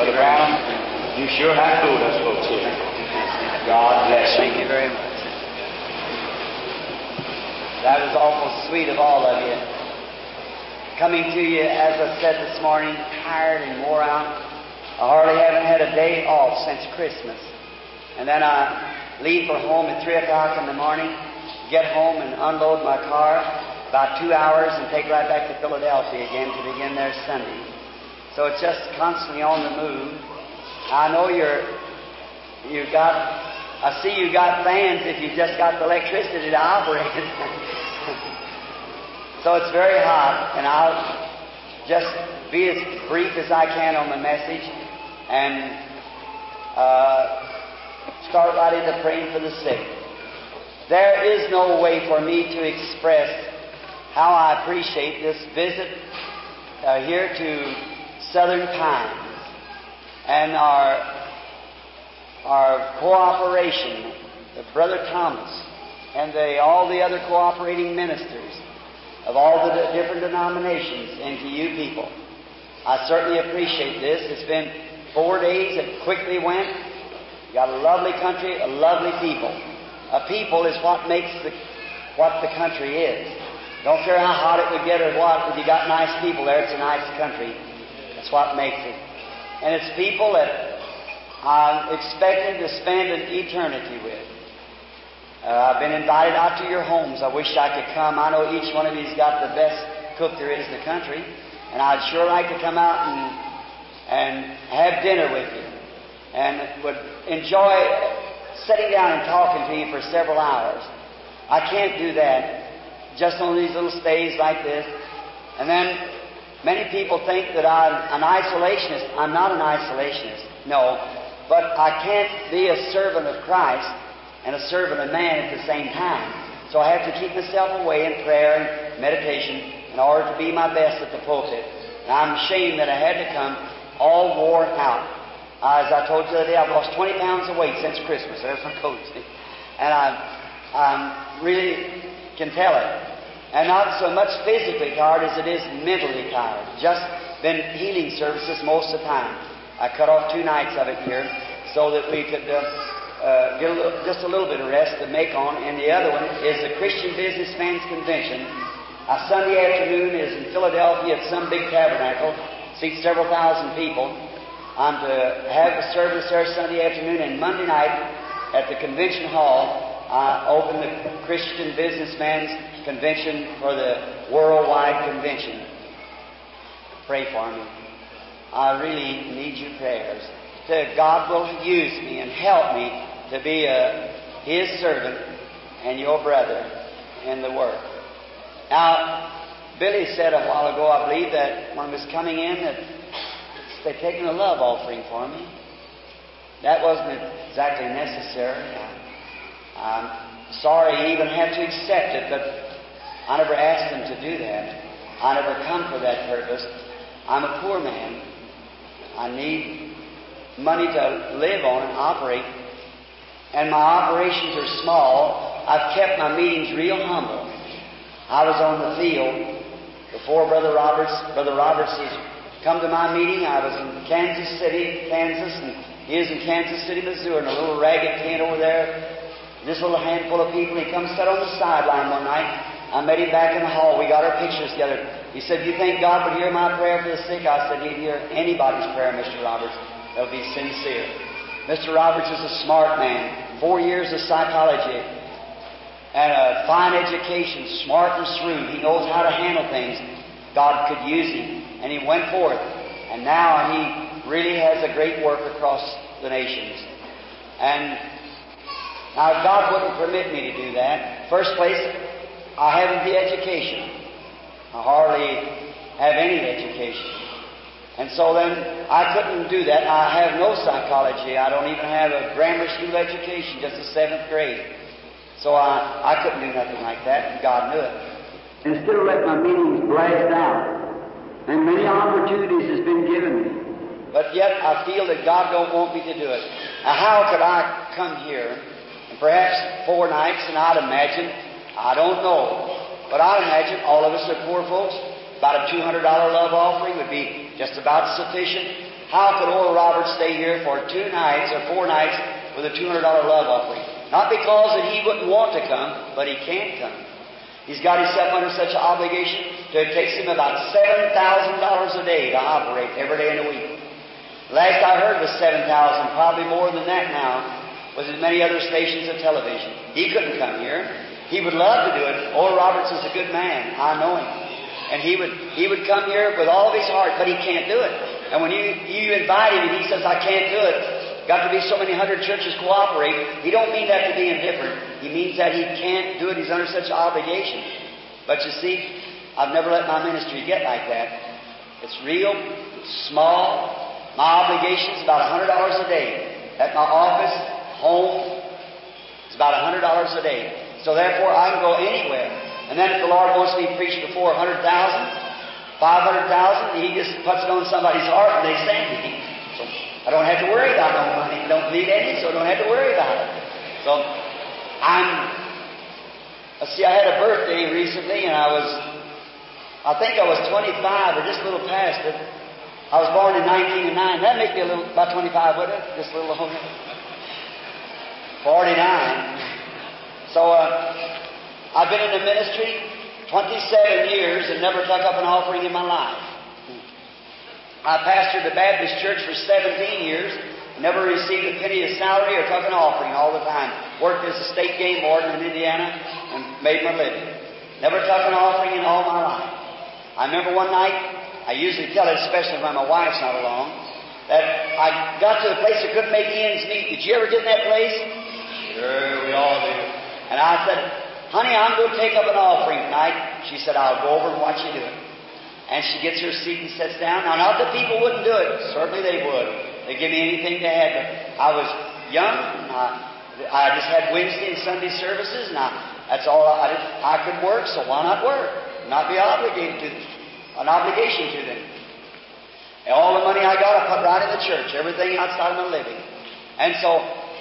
Brother Brown, you sure have fooled us folks here. God bless you. Thank you very much. That was awful sweet of all of you. Coming to you, as I said this morning, tired and wore out. I hardly haven't had a day off since Christmas. And then I leave for home at 3 o'clock in the morning, get home and unload my car, about 2 hours, and take right back to Philadelphia again to begin there Sunday. So it's just constantly on the move. I know I see you got fans if you just got the electricity to operate it. So it's very hot, and I'll just be as brief as I can on the message and start right into praying for the sick. There is no way for me to express how I appreciate this visit here to Southern Pines and our cooperation, Brother Thomas and all the other cooperating ministers of all the different denominations, and to you people. I certainly appreciate this. It's been 4 days. It quickly went. You got a lovely country, a lovely people. A people is what makes what the country is. Don't care how hot it would get or what, if you got nice people there, it's a nice country. That's what makes it. And it's people that I'm expecting to spend an eternity with. I've been invited out to your homes. I wish I could come. I know each one of you's got the best cook there is in the country, and I'd sure like to come out and have dinner with you, and would enjoy sitting down and talking to you for several hours. I can't do that just on these little stays like this. And then many people think that I'm an isolationist. I'm not an isolationist, no, but I can't be a servant of Christ and a servant of man at the same time. So I have to keep myself away in prayer and meditation in order to be my best at the pulpit. And I'm ashamed that I had to come all worn out. As I told you the other day, I've lost 20 pounds of weight since Christmas. There's my coat, see? And I really can tell it. And not so much physically tired as it is mentally tired. Just been healing services most of the time. I cut off 2 nights of it here so that we could get just a little bit of rest to make on. And the other one is the Christian Businessman's Convention. Sunday afternoon is in Philadelphia at some big tabernacle. Seats several thousand people. I'm to have the service there Sunday afternoon, and Monday night at the convention hall, I open the Christian Businessman's Convention for the worldwide convention. Pray for me. I really need your prayers. That God will use me and help me to be His servant and your brother in the work. Now, Billy said a while ago, I believe, that when I was coming in, that they'd taken a love offering for me. That wasn't exactly necessary. I'm sorry he even had to accept it, but I never asked him to do that. I never come for that purpose. I'm a poor man. I need money to live on and operate. And my operations are small. I've kept my meetings real humble. I was on the field before Brother Roberts. Brother Roberts has come to my meeting. I was in Kansas City, Kansas, and he was in Kansas City, Missouri, in a little ragged tent over there. This little handful of people. He come sat on the sideline one night. I met him back in the hall. We got our pictures together. He said, "You think God would hear my prayer for the sick?" I said, "He'd hear anybody's prayer, Mr. Roberts. That'll be sincere." Mr. Roberts is a smart man. 4 years of psychology and a fine education, smart and shrewd. He knows how to handle things. God could use him. And he went forth. And now he really has a great work across the nations. And now God wouldn't permit me to do that. First place, I haven't the education. I hardly have any education. And so then I couldn't do that. I have no psychology. I don't even have a grammar school education, just a 7th grade. So I couldn't do nothing like that, and God knew it. And still let my meetings blast out. And many opportunities has been given me. But yet I feel that God don't want me to do it. Now how could I come here, and perhaps 4 nights, and I'd imagine, I don't know, but I'd imagine all of us are poor folks. About a $200 love offering would be just about sufficient. how could Oral Roberts stay here for 2 nights or 4 nights with a $200 love offering? Not because that he wouldn't want to come, but he can't come. He's got himself under such an obligation that it takes him about $7,000 a day to operate every day in the week. Last I heard was $7,000, probably more than that now, with as many other stations of television. He couldn't come here. He would love to do it. Oral Roberts is a good man. I know him. And he would come here with all of his heart, but he can't do it. And when you invite him and he says, I can't do it, got to be so many hundred churches cooperate, he don't mean that to be indifferent. He means that he can't do it. He's under such obligation. But you see, I've never let my ministry get like that. It's real, it's small. My obligation is about $100 a day. At my office, home, it's about $100 a day. So therefore, I can go anywhere. And then if the Lord wants me to preach before 100,000, 500,000, He just puts it on somebody's heart and they send me. So I don't have to worry about no money. I don't need any, so I don't have to worry about it. So I had a birthday recently, and I think I was 25 or just a little past it. I was born in 1909. That'd make me about 25, wouldn't it? Just a little older. 49. So I've been in the ministry 27 years and never took up an offering in my life. I pastored the Baptist church for 17 years, never received a penny of salary or took an offering all the time. Worked as a state game warden in Indiana and made my living. Never took an offering in all my life. I remember one night, I usually tell it, especially when my wife's not along, that I got to a place that couldn't make ends meet. Did you ever get in that place? Sure, we all do. And I said, honey, I'm going to take up an offering tonight. She said, I'll go over and watch you do it. And she gets her seat and sits down. Now, not that people wouldn't do it. Certainly they would. They'd give me anything they had. But I was young, and I just had Wednesday and Sunday services, and that's all I could work, so why not work? Not be obligated to an obligation to them. And all the money I got, I put right in the church. Everything outside of my living. And so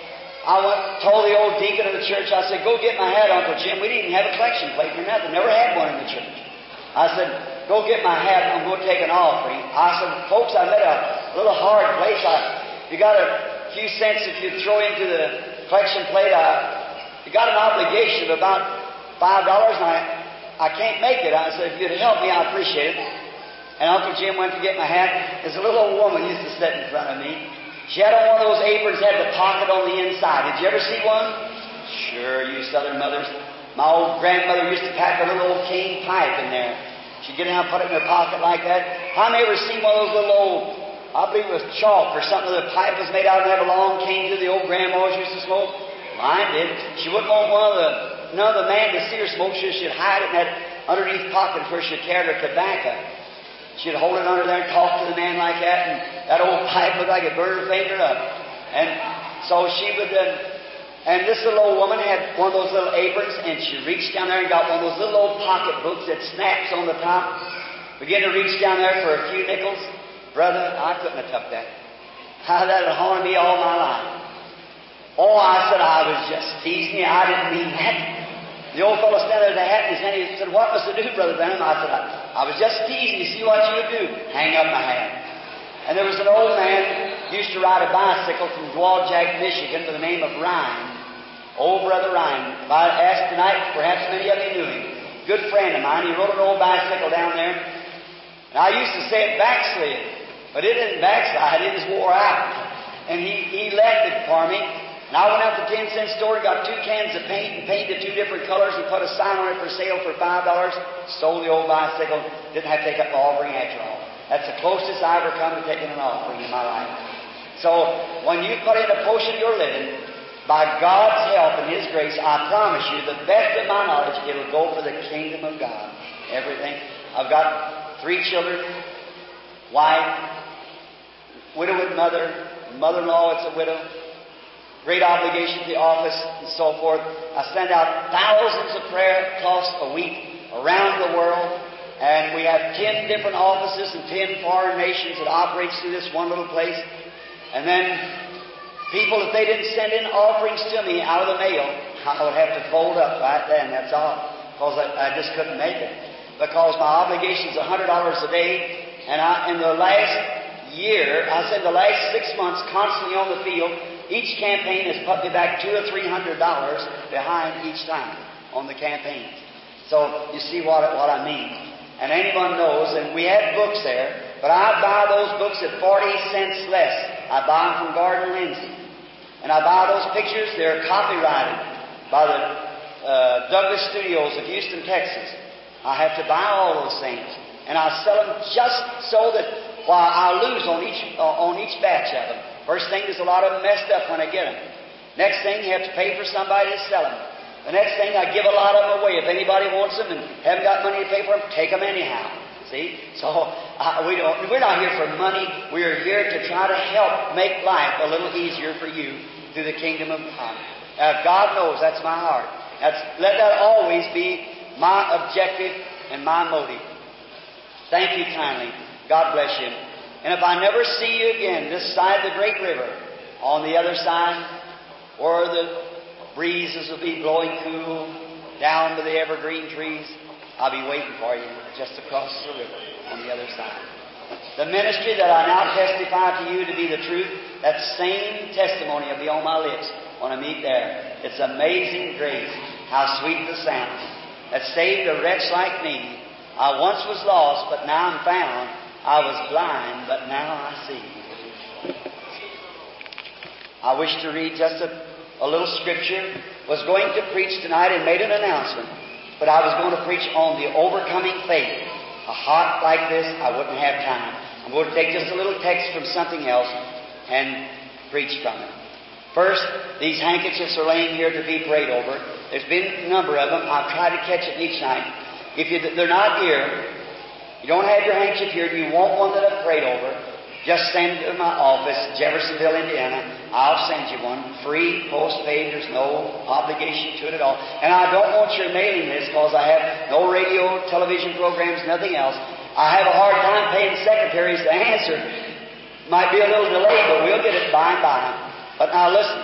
I told the old deacon of the church, I said, go get my hat, Uncle Jim. We didn't have a collection plate or nothing. Never had one in the church. I said, go get my hat. I'm going to take an offering. I said, folks, I'm at a little hard place. You got a few cents if you throw into the collection plate. You got an obligation of about $5, and I can't make it. I said, if you'd help me, I'd appreciate it. And Uncle Jim went to get my hat. There's a little old woman used to sit in front of me. She had on one of those aprons that had the pocket on the inside. Did you ever see one? Sure, you Southern mothers. My old grandmother used to pack her little old cane pipe in there. She'd get down and put it in her pocket like that. How many ever seen one of those little old, I believe it was chalk or something, the pipe was made out of, and had a long cane to the old grandmas used to smoke? Mine did. She wouldn't want none of the man to see her smoke. She'd hide it in that underneath pocket where she carried her tobacco. She'd hold it under there and talk to the man like that, and that old pipe looked like it burned her finger up. And so she would, and this little old woman had one of those little aprons, and she reached down there and got one of those little old pocket books that snaps on the top. Began to reach down there for a few nickels. Brother, I couldn't have took that. That had haunted me all my life. Oh, I said, I was just teasing you. I didn't mean that. The old fellow standing there with the hat in his hand, he said, what must I do, Brother Branham? I said, I was just teasing you. See what you would do. Hang up my hat. And there was an old man who used to ride a bicycle from Dwaljack, Michigan, by the name of Ryan. Old Brother Ryan. If I asked tonight, perhaps many of you knew him. Good friend of mine. He rode an old bicycle down there. And I used to say it backslid. But it didn't backslide. It just wore out. And he left it for me. And I went out to the 10-cent store and got 2 cans of paint and painted 2 different colors and put a sign on it for sale for $5. Sold the old bicycle. Didn't have to take up the offering after all. That's the closest I ever come to taking an offering in my life. So when you put in a portion of your living, by God's help and His grace, I promise you, the best of my knowledge, it'll go for the kingdom of God. Everything. I've got 3 children, wife, widowed mother, mother-in-law, it's a widow. Great obligation to the office and so forth. I send out thousands of prayer cloths a week around the world. And we have 10 different offices in 10 foreign nations that operates through this one little place. And then people, if they didn't send in offerings to me out of the mail, I would have to fold up right then. That's all. Because I just couldn't make it. Because my obligation is $100 a day. And in the last year, I said the last 6 months, constantly on the field, each campaign has put me back $200 or $300 behind each time on the campaigns. So you see what I mean. And anyone knows, and we have books there, but I buy those books at 40 cents less. I buy them from Gardner Lindsay. And I buy those pictures, they're copyrighted by the Douglas Studios of Houston, Texas. I have to buy all those things. And I sell them just so that I lose on each batch of them. First thing, there's a lot of them messed up when I get them. Next thing, you have to pay for somebody to sell them. The next thing, I give a lot of them away. If anybody wants them and haven't got money to pay for them, take them anyhow. See? So we're not here for money. We're here to try to help make life a little easier for you through the kingdom of God. God knows that's my heart. Let that always be my objective and my motive. Thank you kindly. God bless you. And if I never see you again this side of the great river, on the other side, where the breezes will be blowing cool down to the evergreen trees, I'll be waiting for you just across the river on the other side. The ministry that I now testify to you to be the truth, that same testimony will be on my lips when I meet there. It's amazing grace, how sweet the sound that saved a wretch like me. I once was lost, but now I'm found. I was blind, but now I see. I wish to read just a little scripture. Was going to preach tonight and made an announcement, but I was going to preach on the overcoming faith. A hot like this, I wouldn't have time. I'm going to take just a little text from something else and preach from it. First, these handkerchiefs are laying here to be prayed over. There's been a number of them. I'll try to catch it each night. If they're not here, you don't have your handkerchief here, you want one that I've prayed over, just send it to my office, Jeffersonville, Indiana. I'll send you one. Free, postpaid, there's no obligation to it at all. And I don't want your mailing list because I have no radio, television programs, nothing else. I have a hard time paying secretaries to answer. Might be a little delayed, but we'll get it by and by. But now listen.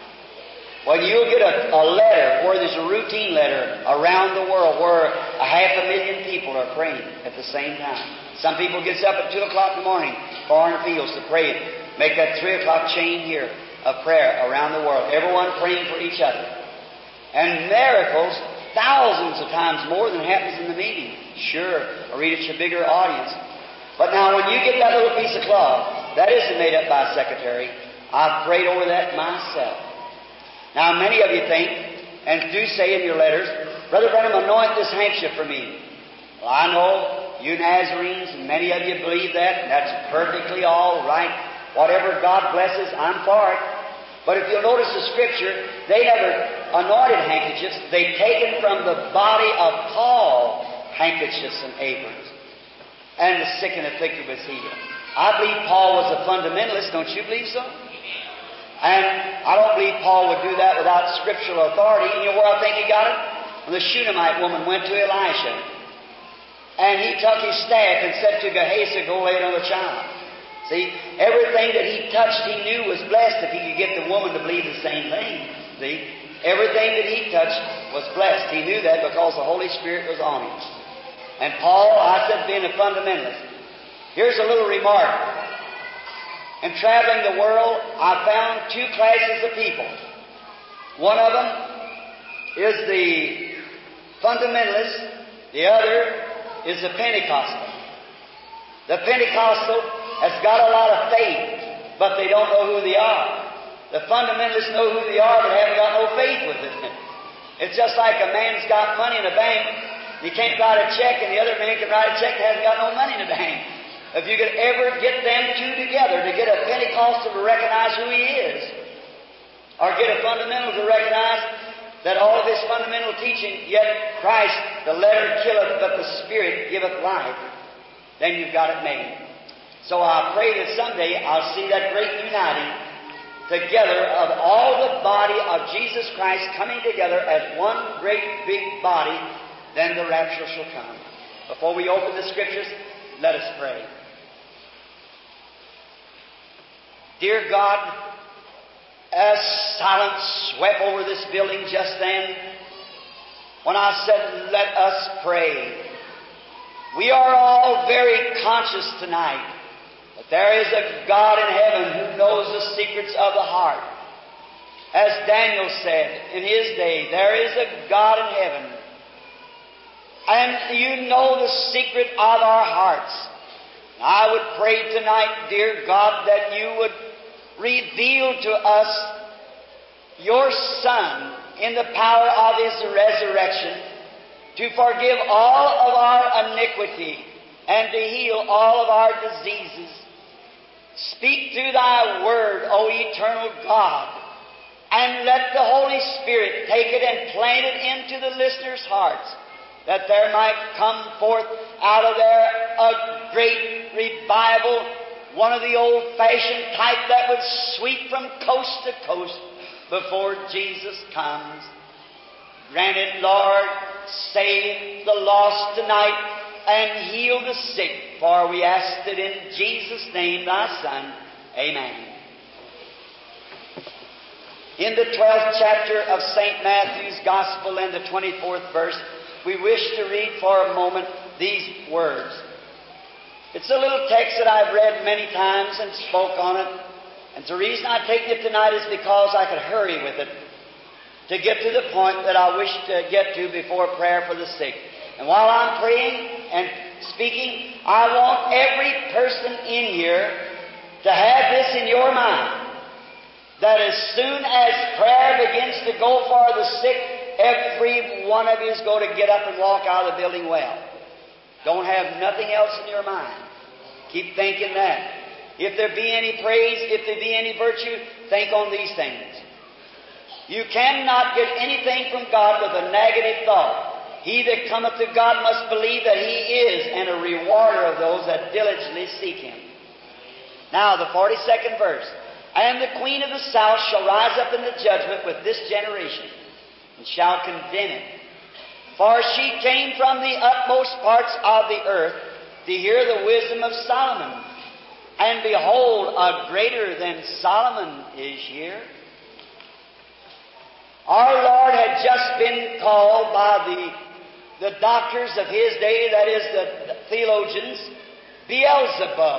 When you'll get a letter, where there's a routine letter around the world where 500,000 people are praying at the same time. Some people gets up at 2 o'clock in the morning, far in the fields to pray it. Make that 3 o'clock chain here of prayer around the world. Everyone praying for each other. And miracles, thousands of times more than happens in the meeting. Sure, I read it's a bigger audience. But now when you get that little piece of cloth, that isn't made up by a secretary. I've prayed over that myself. Now many of you think, and do say in your letters, Brother Branham, anoint this handkerchief for me. Well, I know you Nazarenes, and many of you believe that, and that's perfectly all right. Whatever God blesses, I'm for it. But if you'll notice the Scripture, they never anointed handkerchiefs. They taken from the body of Paul handkerchiefs and aprons. And the sick and afflicted was healed. I believe Paul was a fundamentalist. Don't you believe so? And I don't believe Paul would do that without scriptural authority. You know where I think he got it? When the Shunammite woman went to Elisha. And he took his staff and said to Gehazi, go lay it on the child. See, everything that he touched he knew was blessed if he could get the woman to believe the same thing. See, everything that he touched was blessed. He knew that because the Holy Spirit was on him. And Paul, I said, being a fundamentalist. Here's a little remark. In traveling the world, I found two classes of people. One of them is the fundamentalist. The other is the Pentecostal. The Pentecostal has got a lot of faith, but they don't know who they are. The fundamentalists know who they are, but haven't got no faith with it. It's just like a man's got money in the bank. He can't write a check, and the other man can write a check and hasn't got no money in the bank. If you could ever get them two together to get a Pentecostal to recognize who he is, or get a fundamental to recognize that all of this fundamental teaching, yet Christ, the letter killeth, but the Spirit giveth life, then you've got it made. So I pray that someday I'll see that great uniting together of all the body of Jesus Christ coming together as one great big body, then the rapture shall come. Before we open the Scriptures, let us pray. Dear God, as silence swept over this building just then, when I said, let us pray, we are all very conscious tonight But there is a God in heaven who knows the secrets of the heart. As Daniel said in his day, there is a God in heaven. And you know the secret of our hearts. I would pray tonight, dear God, that you would reveal to us your Son in the power of His resurrection to forgive all of our iniquity and to heal all of our diseases. Speak through Thy Word, O eternal God, and let the Holy Spirit take it and plant it into the listeners' hearts, that there might come forth out of there a great revival, one of the old-fashioned type that would sweep from coast to coast before Jesus comes. Grant it, Lord, save the lost tonight and heal the sick, for we ask it in Jesus' name, Thy Son. Amen. In the 12th chapter of St. Matthew's Gospel and the 24th verse, we wish to read for a moment these words. It's a little text that I've read many times and spoke on it. And the reason I take it tonight is because I could hurry with it to get to the point that I wish to get to before prayer for the sick. And while I'm praying and speaking, I want every person in here to have this in your mind, that as soon as prayer begins to go for the sick, every one of you is going to get up and walk out of the building well. Don't have nothing else in your mind. Keep thinking that. If there be any praise, if there be any virtue, think on these things. You cannot get anything from God with a negative thought. He that cometh to God must believe that He is, and a rewarder of those that diligently seek Him. Now, the 42nd verse. And the queen of the south shall rise up in the judgment with this generation, and shall condemn it. For she came from the utmost parts of the earth to hear the wisdom of Solomon. And behold, a greater than Solomon is here. Our Lord had just been called by the doctors of His day, that is, the theologians, Beelzebub.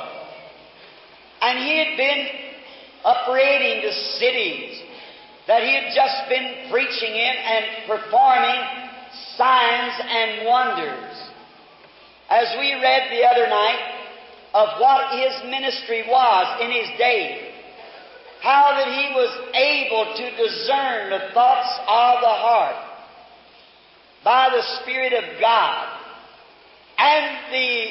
And He had been upbraiding the cities that He had just been preaching in and performing signs and wonders. As we read the other night of what His ministry was in His day, how that He was able to discern the thoughts of the heart by the Spirit of God. And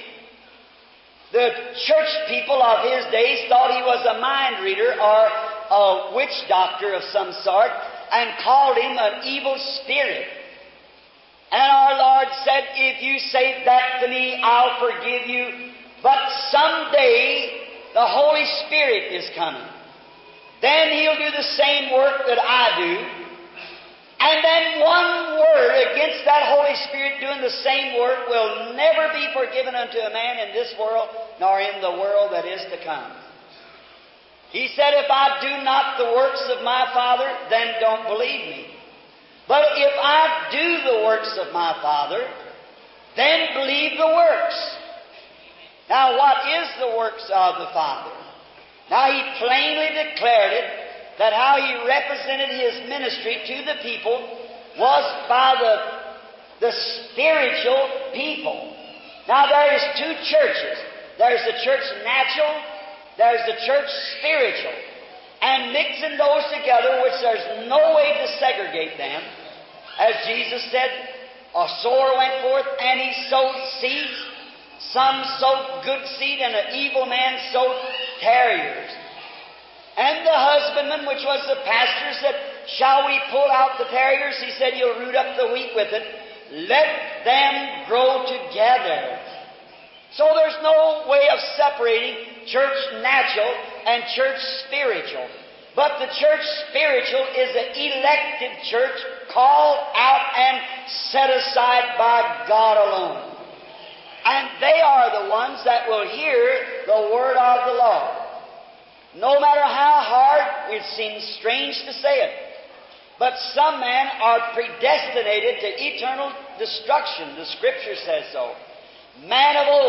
the church people of His days thought He was a mind reader or a witch doctor of some sort and called Him an evil spirit. And our Lord said, if you say that to me, I'll forgive you. But someday the Holy Spirit is coming. Then He'll do the same work that I do. And then one word against that Holy Spirit doing the same work will never be forgiven unto a man in this world, nor in the world that is to come. He said, if I do not the works of my Father, then don't believe me. But if I do the works of my Father, then believe the works. Now, what is the works of the Father? Now, He plainly declared it, that how He represented His ministry to the people was by the spiritual people. Now, there is two churches. There's the church natural, there's the church spiritual. And mixing those together, which there's no way to segregate them, as Jesus said, a sower went forth and he sowed seeds. Some sowed good seed, and an evil man sowed tares. And the husbandman, which was the pastor, said, shall we pull out the tares? He said, you'll root up the wheat with it. Let them grow together. So there's no way of separating church natural and church spiritual. But the church spiritual is an elected church called out and set aside by God alone. And they are the ones that will hear the word of the Lord. No matter how hard, it seems strange to say it, but some men are predestinated to eternal destruction. The Scripture says so. Man of old,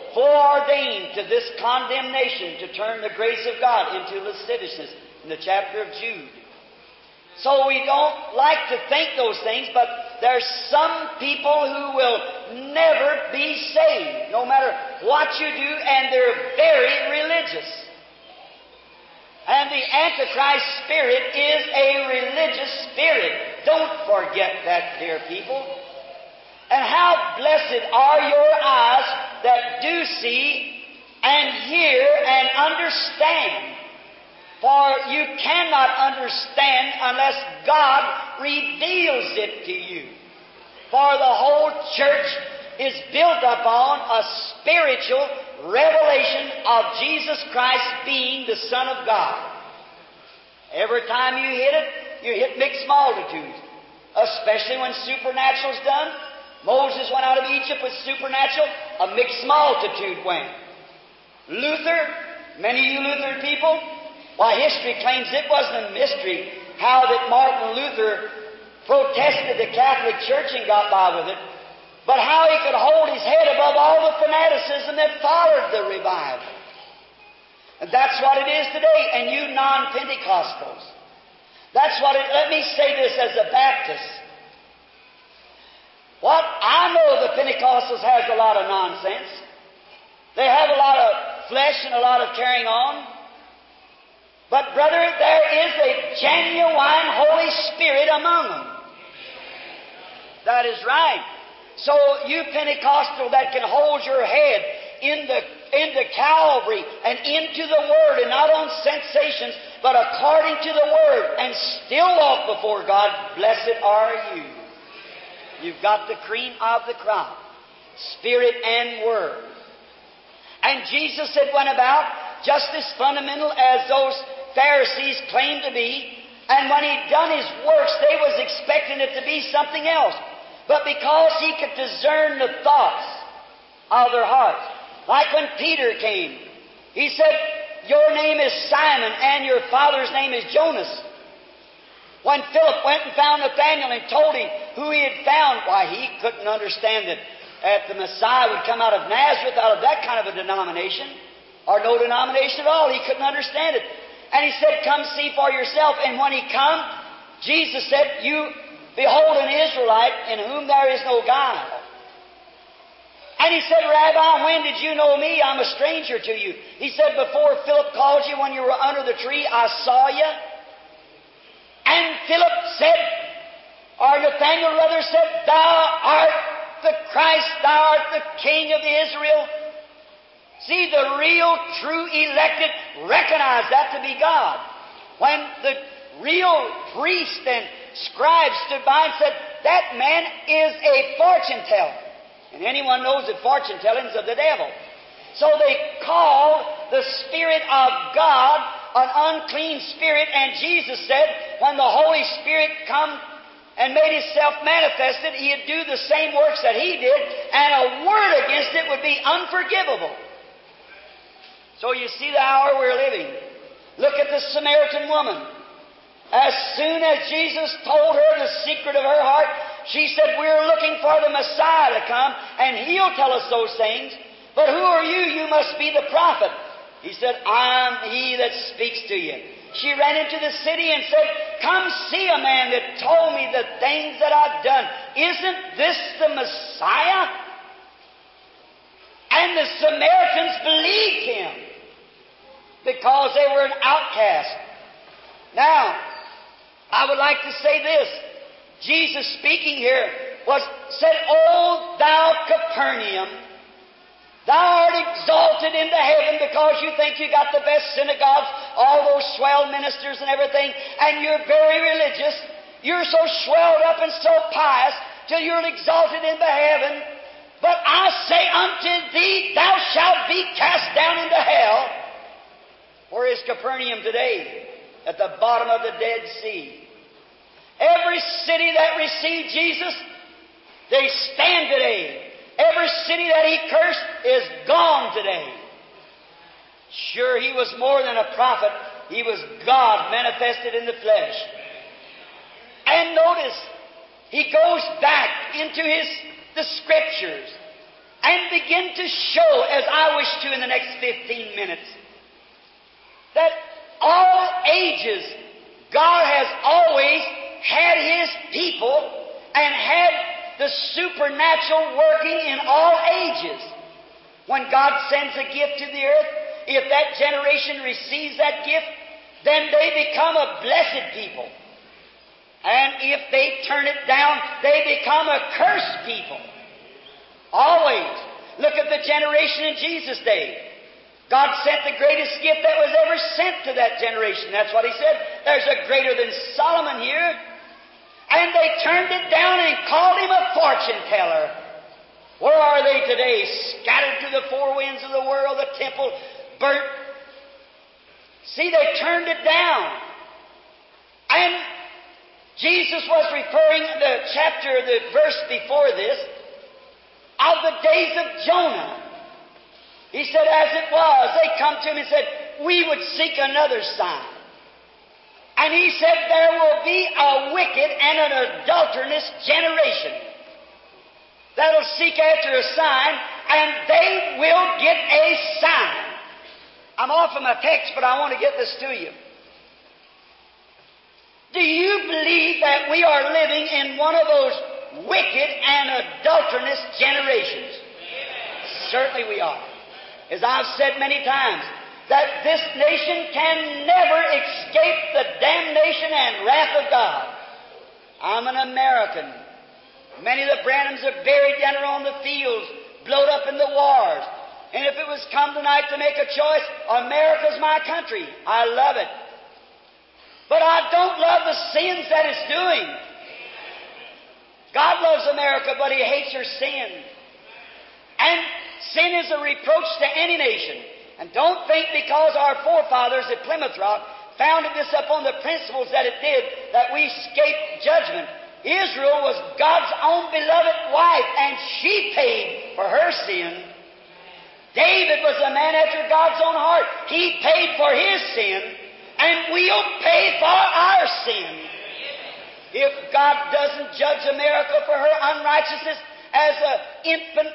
foreordained to this condemnation, to turn the grace of God into lasciviousness, in the chapter of Jude. So we don't like to think those things, but there's some people who will never be saved, no matter what you do, and they're very religious. And the Antichrist spirit is a religious spirit. Don't forget that, dear people. And how blessed are your eyes that do see and hear and understand. For you cannot understand unless God reveals it to you. For the whole church is built upon a spiritual revelation of Jesus Christ being the Son of God. Every time you hit it, you hit mixed multitudes. Especially when supernatural's done. Moses went out of Egypt with supernatural, a mixed multitude went. Luther, many of you Lutheran people, why, history claims it wasn't a mystery how that Martin Luther protested the Catholic Church and got by with it, but how he could hold his head above all the fanaticism that followed the revival. And that's what it is today, and you non-Pentecostals. That's what it... Let me say this as a Baptist. What I know the Pentecostals has a lot of nonsense. They have a lot of flesh and a lot of carrying on. But, brother, there is a genuine Holy Spirit among them. That is right. So, you Pentecostal that can hold your head into Calvary and into the Word, and not on sensations, but according to the Word, and still walk before God, blessed are you. You've got the cream of the crop, Spirit and Word. And Jesus had went about just as fundamental as those Pharisees claimed to be, and when He'd done His works, they was expecting it to be something else. But because He could discern the thoughts of their hearts, like when Peter came, He said, "Your name is Simon, and your father's name is Jonas." When Philip went and found Nathanael and told him who he had found, why, he couldn't understand that the Messiah would come out of Nazareth, out of that kind of a denomination, or no denomination at all. He couldn't understand it. And he said, "Come see for yourself." And when he come, Jesus said, "You behold an Israelite in whom there is no guile." And he said, "Rabbi, when did you know me? I'm a stranger to you." He said, "Before Philip called you, when you were under the tree, I saw you." And Philip said, or Nathanael rather said, "Thou art the Christ, thou art the King of Israel." See, the real, true elected recognize that to be God. When the real priest and scribes stood by and said, "That man is a fortune teller." And anyone knows that fortune telling is of the devil. So they called the Spirit of God an unclean spirit, and Jesus said, when the Holy Spirit come and made Himself manifested, He'd do the same works that He did, and a word against it would be unforgivable. So you see the hour we're living. Look at the Samaritan woman. As soon as Jesus told her the secret of her heart, she said, "We're looking for the Messiah to come, and He'll tell us those things. But who are you? You must be the prophet." He said, "I'm he that speaks to you." She ran into the city and said, "Come see a man that told me the things that I've done. Isn't this the Messiah?" And the Samaritans believed Him because they were an outcast. Now, I would like to say this. Jesus speaking here said, "O thou Capernaum, thou art exalted into heaven because you think you got the best synagogues, all those swell ministers and everything, and you're very religious. You're so swelled up and so pious till you're exalted into heaven. But I say unto thee, thou shalt be cast down into hell." Where is Capernaum today? At the bottom of the Dead Sea. Every city that received Jesus, they stand today. Every city that He cursed is gone today. Sure, He was more than a prophet. He was God manifested in the flesh. And notice, He goes back into the Scriptures. and begin to show, as I wish to in the next 15 minutes, that all ages God has always had His people and had the supernatural working in all ages. When God sends a gift to the earth, if that generation receives that gift, then they become a blessed people. And if they turn it down, they become a cursed people. Always. Look at the generation in Jesus' day. God sent the greatest gift that was ever sent to that generation. That's what He said. There's a greater than Solomon here. And they turned it down and called him a fortune teller. Where are they today? Scattered to the four winds of the world, the temple burnt. See, they turned it down. And Jesus was referring the verse before this, of the days of Jonah. He said, as it was, they come to him and said, we would seek another sign. And He said, there will be a wicked and an adulterous generation that'll seek after a sign, and they will get a sign. I'm off of my text, but I want to get this to you. Do you believe that we are living in one of those wicked and adulterous generations? Certainly we are. As I've said many times, that this nation can never escape the damnation and wrath of God. I'm an American. Many of the Branhams are buried down there on the fields, blowed up in the wars. And if it was come tonight to make a choice, America's my country. I love it. But I don't love the sins that it's doing. God loves America, but He hates her sin. And sin is a reproach to any nation. And don't think because our forefathers at Plymouth Rock founded this upon the principles that it did, that we escaped judgment. Israel was God's own beloved wife, and she paid for her sin. David was a man after God's own heart. He paid for his sin, and we'll pay for our sin. If God doesn't judge America for her unrighteousness as an infant,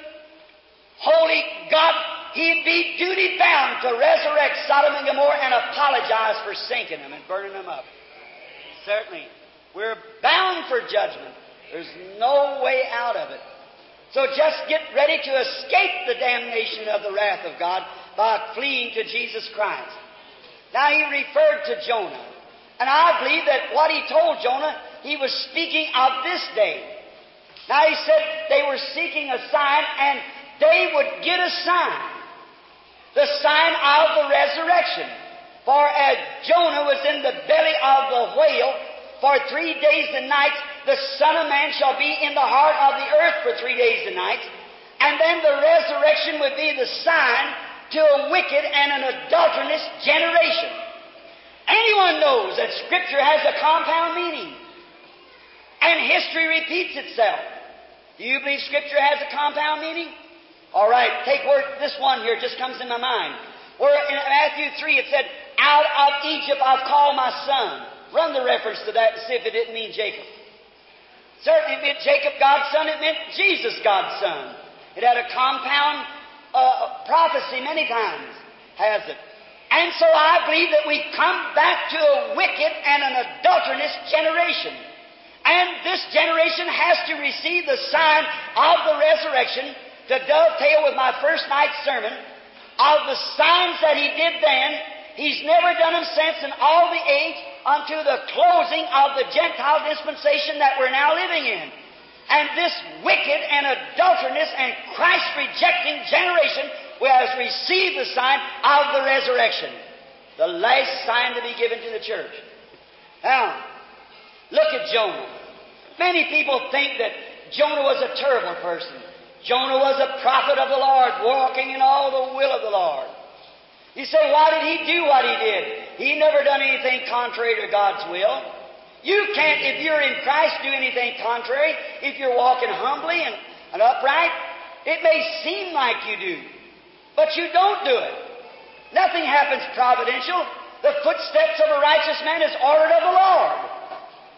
holy God, He'd be duty-bound to resurrect Sodom and Gomorrah and apologize for sinking them and burning them up. Certainly. We're bound for judgment. There's no way out of it. So just get ready to escape the damnation of the wrath of God by fleeing to Jesus Christ. Now He referred to Jonah. And I believe that what He told Jonah, He was speaking of this day. Now He said they were seeking a sign, and they would get a sign. The sign of the resurrection. For as Jonah was in the belly of the whale for 3 days and nights, the Son of Man shall be in the heart of the earth for 3 days and nights. And then the resurrection would be the sign to a wicked and an adulterous generation. Anyone knows that Scripture has a compound meaning. And history repeats itself. Do you believe Scripture has a compound meaning? All right, take this one here, just comes in my mind. Where in Matthew 3 it said, out of Egypt I've called my son. Run the reference to that and see if it didn't mean Jacob. Certainly it meant Jacob, God's son. It meant Jesus, God's son. It had a compound prophecy many times, has it. And so I believe that we come back to a wicked and an adulterous generation. And this generation has to receive the sign of the resurrection, to dovetail with my first night's sermon, of the signs that He did then. He's never done them since in all the age unto the closing of the Gentile dispensation that we're now living in. And this wicked and adulterous and Christ-rejecting generation has received the sign of the resurrection, the last sign to be given to the church. Now, look at Jonah. Many people think that Jonah was a terrible person. Jonah was a prophet of the Lord, walking in all the will of the Lord. You say, why did he do what he did? He never done anything contrary to God's will. You can't, if you're in Christ, do anything contrary. If you're walking humbly and upright, it may seem like you do, but you don't do it. Nothing happens providential. The footsteps of a righteous man is ordered of the Lord.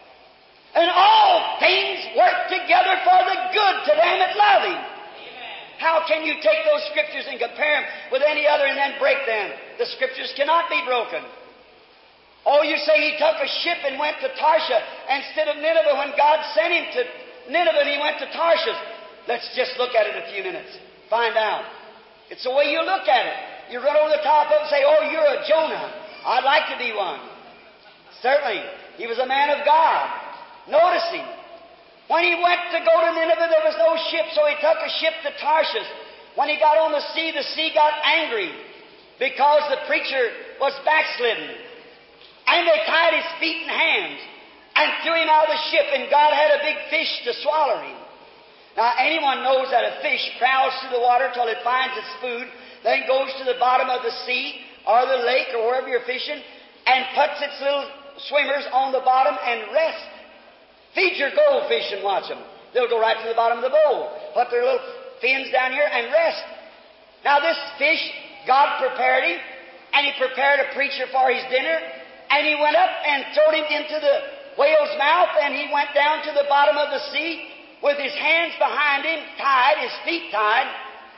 And all things work together for the good to them that love Him. How can you take those Scriptures and compare them with any other and then break them? The Scriptures cannot be broken. Oh, you say he took a ship and went to Tarshish instead of Nineveh when God sent him to Nineveh and he went to Tarshish. Let's just look at it a few minutes. Find out. It's the way you look at it. You run over the top of it and say, oh, you're a Jonah. I'd like to be one. Certainly. He was a man of God. Notice him. When he went to go to Nineveh, there was no ship, so he took a ship to Tarshish. When he got on the sea got angry because the preacher was backslidden. And they tied his feet and hands and threw him out of the ship, and God had a big fish to swallow him. Now, anyone knows that a fish prowls through the water till it finds its food, then goes to the bottom of the sea or the lake or wherever you're fishing and puts its little swimmers on the bottom and rests. Feed your goldfish and watch them. They'll go right to the bottom of the bowl. Put their little fins down here and rest. Now, this fish, God prepared him, and He prepared a preacher for his dinner, and He went up and threw him into the whale's mouth, and he went down to the bottom of the sea with his hands behind him, tied, his feet tied.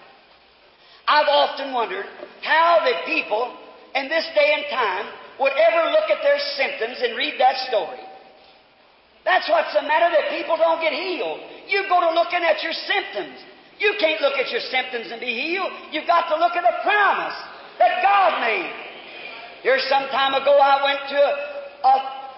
I've often wondered how the people in this day and time would ever look at their symptoms and read that story. That's what's the matter, that people don't get healed. You go to looking at your symptoms. You can't look at your symptoms and be healed. You've got to look at the promise that God made. Here some time ago I went to a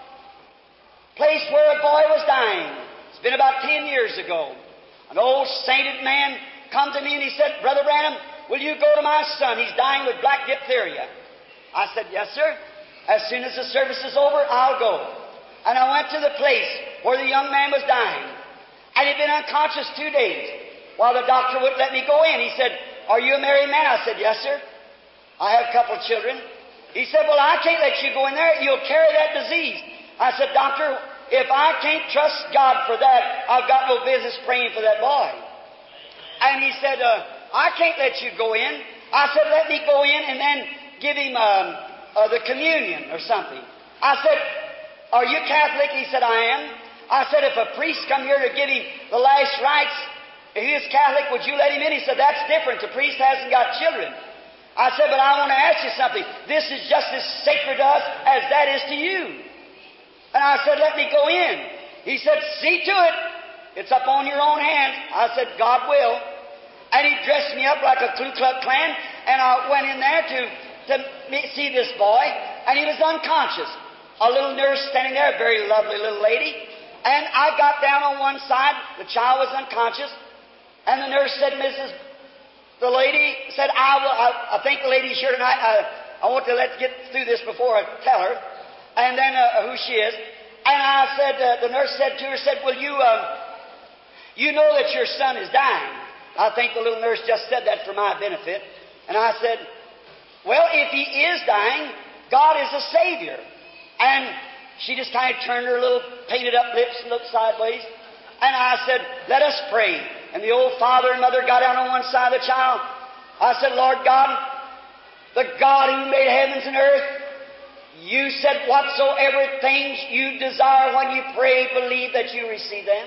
place where a boy was dying. It's been about 10 years ago. An old sainted man come to me and he said, Brother Branham, will you go to my son? He's dying with black diphtheria. I said, yes, sir. As soon as the service is over, I'll go. And I went to the place where the young man was dying. And he'd been unconscious 2 days. While the doctor wouldn't let me go in, he said, are you a married man? I said, yes, sir. I have a couple of children. He said, well, I can't let you go in there. You'll carry that disease. I said, doctor, if I can't trust God for that, I've got no business praying for that boy. And he said, I can't let you go in. I said, let me go in and then give him the communion or something. I said, are you Catholic? He said, I am. I said, if a priest come here to give him the last rites, if he is Catholic, would you let him in? He said, that's different. The priest hasn't got children. I said, but I want to ask you something. This is just as sacred to us as that is to you. And I said, let me go in. He said, see to it. It's up on your own hands. I said, God will. And he dressed me up like a Ku Klux Klan, and I went in there to see this boy, and he was unconscious. A little nurse standing there, a very lovely little lady. And I got down on one side. The child was unconscious. And the nurse said, the lady said, I think the lady's here tonight. I want to get through this before I tell her. And then who she is. And I said, the nurse said to her, well, you know that your son is dying. I think the little nurse just said that for my benefit. And I said, well, if he is dying, God is a Savior. And she just kind of turned her little painted up lips and looked sideways. And I said, let us pray. And the old father and mother got down on one side of the child. I said, Lord God, the God who made heavens and earth, you said whatsoever things you desire when you pray, believe that you receive them.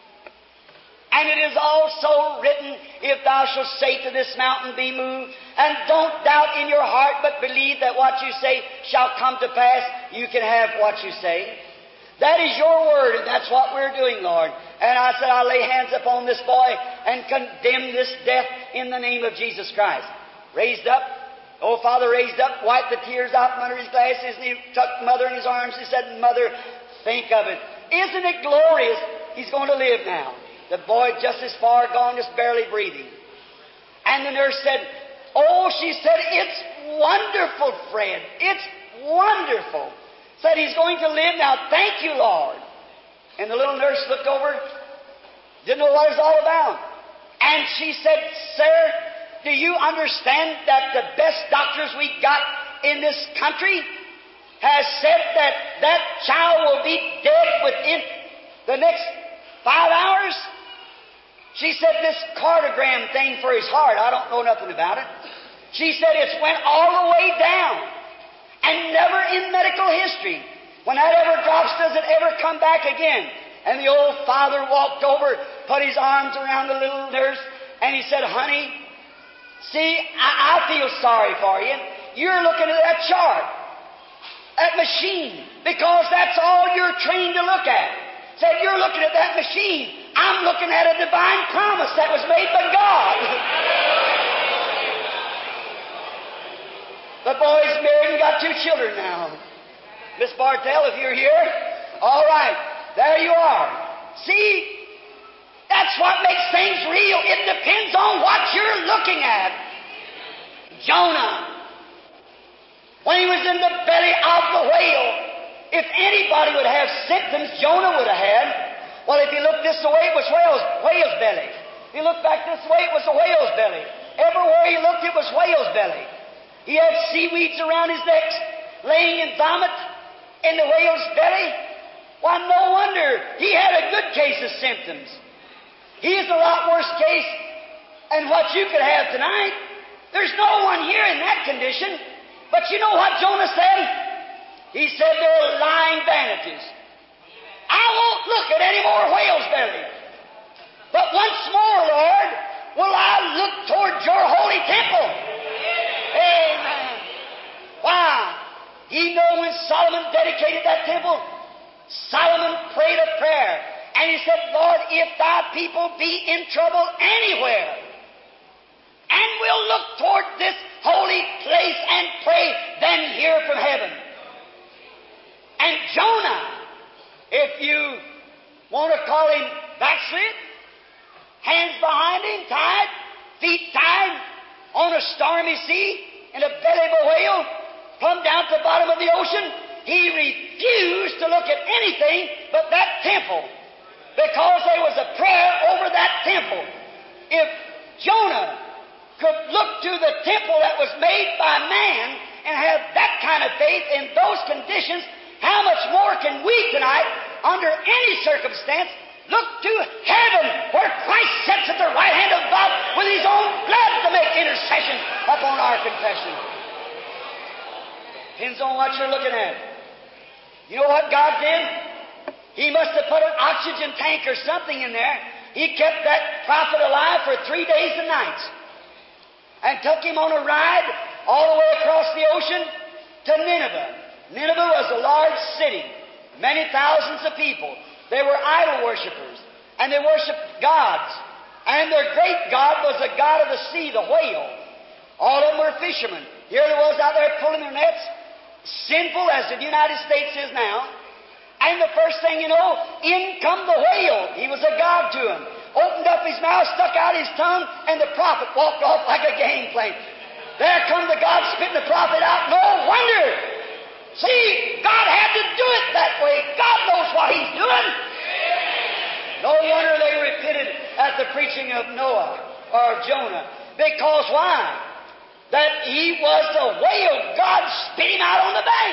And it is also written, if thou shalt say to this mountain, be moved, and don't doubt in your heart, but believe that what you say shall come to pass, you can have what you say. That is your word, and that's what we're doing, Lord. And I said, I'll lay hands upon this boy and condemn this death in the name of Jesus Christ. Raised up. Old father raised up, wiped the tears out from under his glasses, and he took mother in his arms. He said, Mother, think of it. Isn't it glorious? He's going to live now. The boy just as far gone, just barely breathing. And the nurse said, oh, she said, it's wonderful, Fred. It's wonderful. Said he's going to live now. Thank you, Lord. And the little nurse looked over, didn't know what it was all about. And she said, Sir, do you understand that the best doctors we got in this country has said that that child will be dead within the next 5 hours? She said this cardiogram thing for his heart, I don't know nothing about it. She said it's went all the way down. And never in medical history, when that ever drops, does it ever come back again. And the old father walked over, put his arms around the little nurse, And he said, honey, see, I feel sorry for you. You're looking at that chart, that machine, because that's all you're trained to look at. Said, you're looking at that machine. I'm looking at a divine promise that was made by God. The boy's married and got 2 children now. Miss Bartell, if you're here, all right, there you are. See, that's what makes things real. It depends on what you're looking at. Jonah, when he was in the belly of the whale, if anybody would have symptoms, Jonah would have had. Well, if he looked this way, it was whale's belly. If he looked back this way, it was a whale's belly. Everywhere he looked, it was whale's belly. He had seaweeds around his neck, laying in vomit in the whale's belly. Why, no wonder he had a good case of symptoms. He is a lot worse case than what you could have tonight. There's no one here in that condition. But you know what Jonah said? He said, they're lying vanities. I won't look at any more whale's belly. But once more, Lord, will I look toward your holy temple. Amen. Why? You know when Solomon dedicated that temple, Solomon prayed a prayer. And he said, Lord, if thy people be in trouble anywhere, and will look toward this holy place and pray, then hear from heaven. And Jonah, if you want to call him backslid, hands behind him, tied, feet tied, on a stormy sea, in the belly of a whale, plumb down to the bottom of the ocean, he refused to look at anything but that temple, because there was a prayer over that temple. If Jonah could look to the temple that was made by man and have that kind of faith in those conditions, how much more can we tonight, under any circumstance, look to heaven, where Christ sits at the right hand of God with His own blood to make intercession upon our confession. Depends on what you're looking at. You know what God did? He must have put an oxygen tank or something in there. He kept that prophet alive for 3 days and nights, and took him on a ride all the way across the ocean to Nineveh. Nineveh was a large city, many thousands of people. They were idol worshippers, and they worshipped gods. And their great god was the god of the sea, the whale. All of them were fishermen. Here they was out there pulling their nets, sinful as the United States is now. And the first thing you know, in come the whale. He was a god to them. Opened up his mouth, stuck out his tongue, and the prophet walked off like a game plane. There come the God spitting the prophet out. No wonder. See, God had to do it that way. God knows what He's doing. No wonder they repented at the preaching of Noah or Jonah. Because why? That he was the whale. God spit him out on the bank.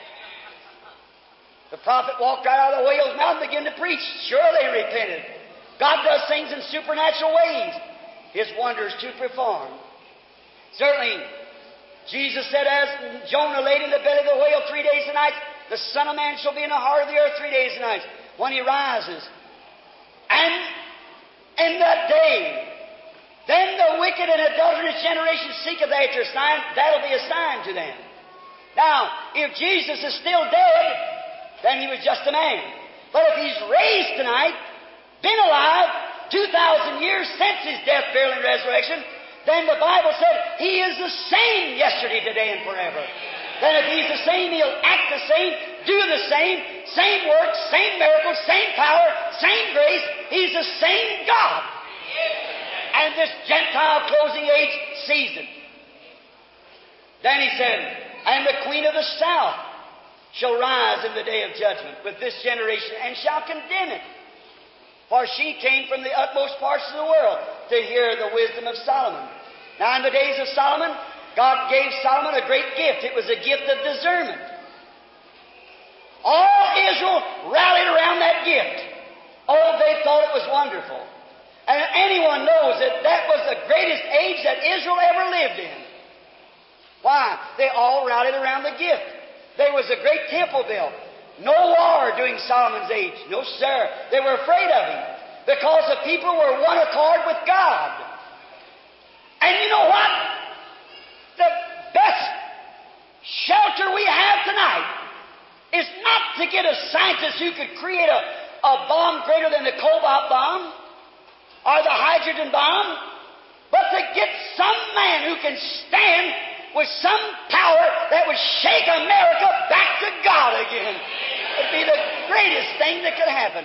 The prophet walked right out of the whale's mouth and began to preach. Sure, they repented. God does things in supernatural ways, His wonders to perform. Certainly, Jesus said, as Jonah laid in the belly of the whale 3 days and nights, the Son of Man shall be in the heart of the earth 3 days and nights, when He rises. And in that day, then the wicked and adulterous generation seeketh after a sign. That'll be a sign to them. Now, if Jesus is still dead, then He was just a man. But if He's raised tonight, been alive 2,000 years since His death, burial, and resurrection, then the Bible said He is the same yesterday, today, and forever. Then if He's the same, He'll act the same, do the same work, same miracles, same power, same grace. He's the same God. And this Gentile closing age sees it. Then He said, and the Queen of the South shall rise in the day of judgment with this generation, and shall condemn it. For she came from the utmost parts of the world to hear the wisdom of Solomon. Now in the days of Solomon, God gave Solomon a great gift. It was a gift of discernment. All Israel rallied around that gift. Oh, they thought it was wonderful. And anyone knows that that was the greatest age that Israel ever lived in. Why? They all rallied around the gift. There was a great temple built. No war during Solomon's age. No, sir. They were afraid of him, because the people were one accord with God. And you know what? The best shelter we have tonight is not to get a scientist who could create a bomb greater than the cobalt bomb or the hydrogen bomb, but to get some man who can stand with some power that would shake America back to God again. It would be the greatest thing that could happen.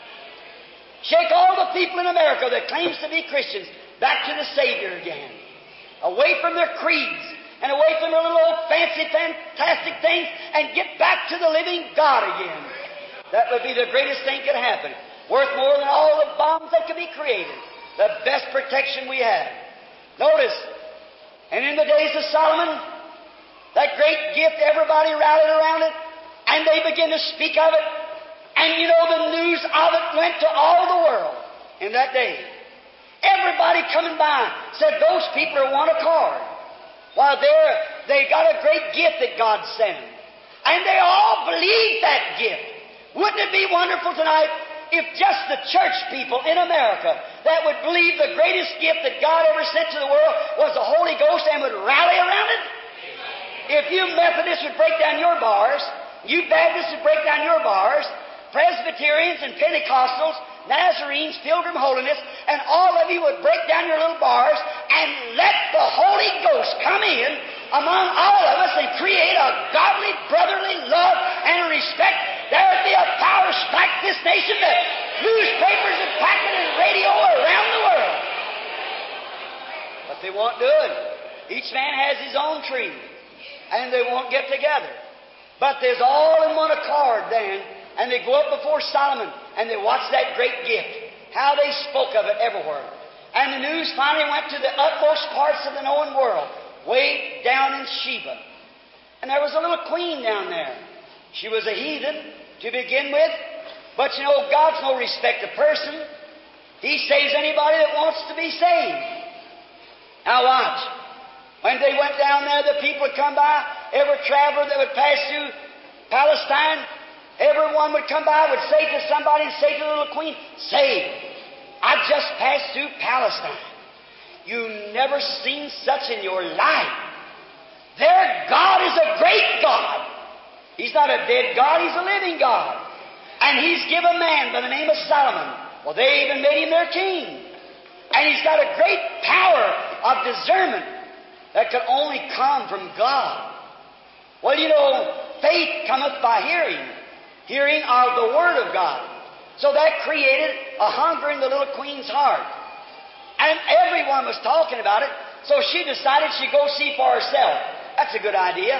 Shake all the people in America that claims to be Christians back to the Savior again. Away from their creeds and away from their little old fancy, fantastic things, and get back to the living God again. That would be the greatest thing that could happen. Worth more than all the bombs that could be created. The best protection we have. Notice, and in the days of Solomon, that great gift, everybody rallied around it, and they began to speak of it. And you know, the news of it went to all the world in that day. Everybody coming by said, those people are one accord. While they got a great gift that God sent them. And they all believed that gift. Wouldn't it be wonderful tonight if just the church people in America that would believe the greatest gift that God ever sent to the world was the Holy Ghost and would rally around it? If you Methodists would break down your bars, you Baptists would break down your bars, Presbyterians and Pentecostals, Nazarenes, Pilgrim Holiness, and all of you would break down your little bars and let the Holy Ghost come in among all of us and create a godly, brotherly love and respect, there would be a power strike this nation that newspapers would pack it and radio around the world. But they won't do it. Each man has his own tree, and they won't get together. But there's all in one accord then, and they go up before Solomon, and they watch that great gift, how they spoke of it everywhere. And the news finally went to the utmost parts of the known world, way down in Sheba. And there was a little queen down there. She was a heathen to begin with, but you know, God's no respect of person. He saves anybody that wants to be saved. Now watch. When they went down there, the people would come by, every traveler that would pass through Palestine, everyone would come by, would say to somebody and say to the little queen, say, I just passed through Palestine. You've never seen such in your life. Their God is a great God. He's not a dead God, He's a living God. And He's given a man by the name of Solomon. Well, they even made him their king. And he's got a great power of discernment that could only come from God. Well, you know, faith cometh by hearing. Hearing of the Word of God. So that created a hunger in the little queen's heart. And everyone was talking about it, so she decided she'd go see for herself. That's a good idea.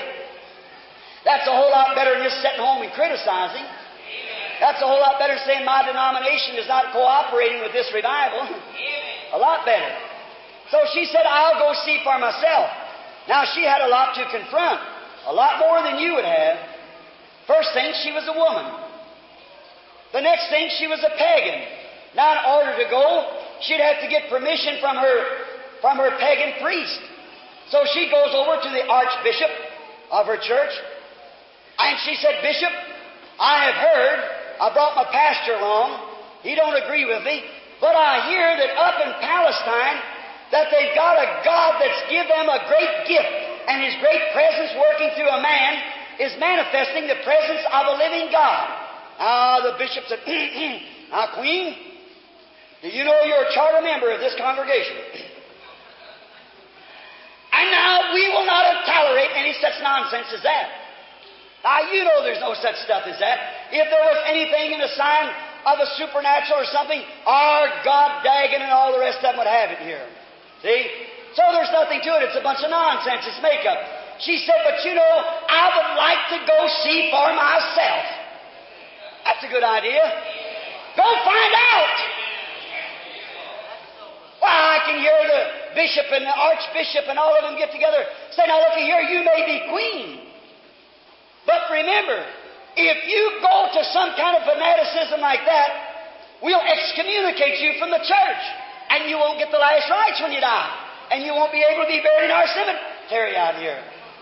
That's a whole lot better than just sitting home and criticizing. That's a whole lot better than saying my denomination is not cooperating with this revival. A lot better. So she said, I'll go see for myself. Now she had a lot to confront. A lot more than you would have. First thing, she was a woman. The next thing, she was a pagan. Now, in order to go, she'd have to get permission from her pagan priest. So she goes over to the archbishop of her church, and she said, Bishop, I have heard, I brought my pastor along, he don't agree with me, but I hear that up in Palestine, that they've got a God that's give them a great gift, and His great presence working through a man is manifesting the presence of a living God. The bishop said, now, Queen, do you know you're a charter member of this congregation? And now we will not tolerate any such nonsense as that. Now, you know there's no such stuff as that. If there was anything in the sign of the supernatural or something, our God Dagon and all the rest of them would have it here. See? So there's nothing to it. It's a bunch of nonsense. It's makeup. She said, but you know, I would like to go see for myself. That's a good idea. Go find out. Well, I can hear the bishop and the archbishop and all of them get together, say, now look here, you may be queen. But remember, if you go to some kind of fanaticism like that, we'll excommunicate you from the church. And you won't get the last rites when you die. And you won't be able to be buried in our cemetery out here.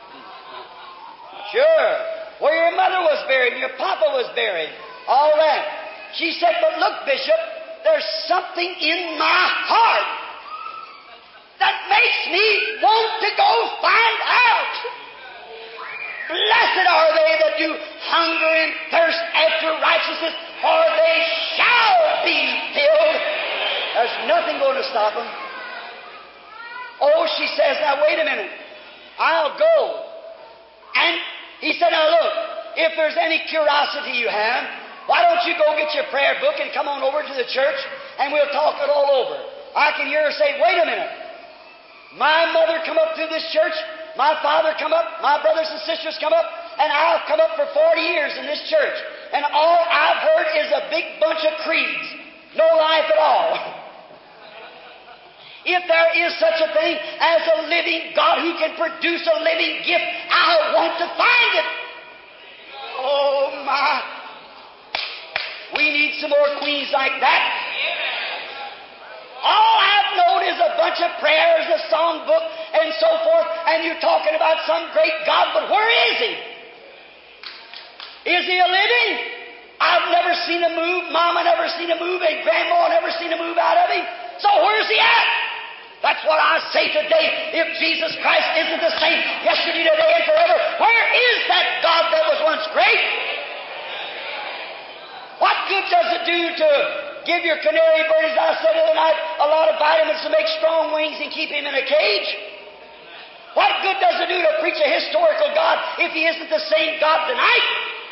Sure. Where your mother was buried, your papa was buried. All that. She said, but look, Bishop, there's something in my heart that makes me want to go find out. Blessed are they that do hunger and thirst after righteousness, for they shall be filled. There's nothing going to stop them. Oh, she says, now wait a minute. I'll go. And he said, now look, if there's any curiosity you have, why don't you go get your prayer book and come on over to the church and we'll talk it all over. I can hear her say, wait a minute. My mother come up through this church, my father come up, my brothers and sisters come up, and I've come up for 40 years in this church. And all I've heard is a big bunch of creeds. No life at all. If there is such a thing as a living God who can produce a living gift, I want to find it. Oh, my. We need some more queens like that. All I've known is a bunch of prayers, a song book, and so forth, and you're talking about some great God, but where is He? Is He a living? I've never seen a move, Mama never seen a move, and Grandma never seen a move out of Him. So where's He at? That's what I say today. If Jesus Christ isn't the same yesterday, today, and forever, where is that God that was once great? What good does it do to give your canary bird, as I said the other night, a lot of vitamins to make strong wings and keep him in a cage? What good does it do to preach a historical God if He isn't the same God tonight?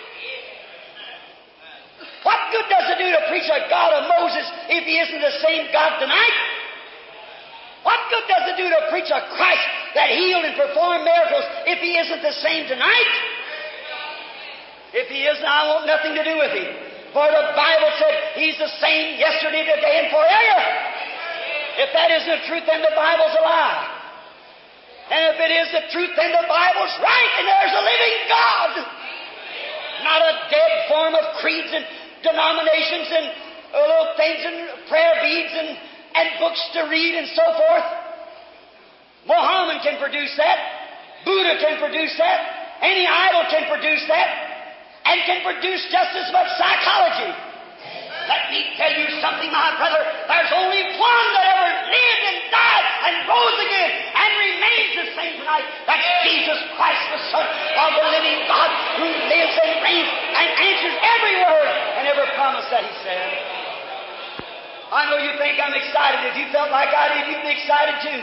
What good does it do to preach a God of Moses if He isn't the same God tonight? What good does it do to preach a Christ that healed and performed miracles if He isn't the same tonight? If He isn't, I want nothing to do with Him. For the Bible said He's the same yesterday, today, and forever. If that isn't the truth, then the Bible's a lie. And if it is the truth, then the Bible's right, and there's a living God. Not a dead form of creeds and denominations and little things and prayer beads and books to read and so forth. Muhammad can produce that. Buddha can produce that. Any idol can produce that. And can produce just as much psychology. Let me tell you something, my brother. There's only one that ever lived and died and rose again and remains the same tonight. That's Jesus Christ, the Son of the living God, who lives and reigns and answers every word and every promise that He said. I know you think I'm excited. If you felt like I did, you'd be excited too.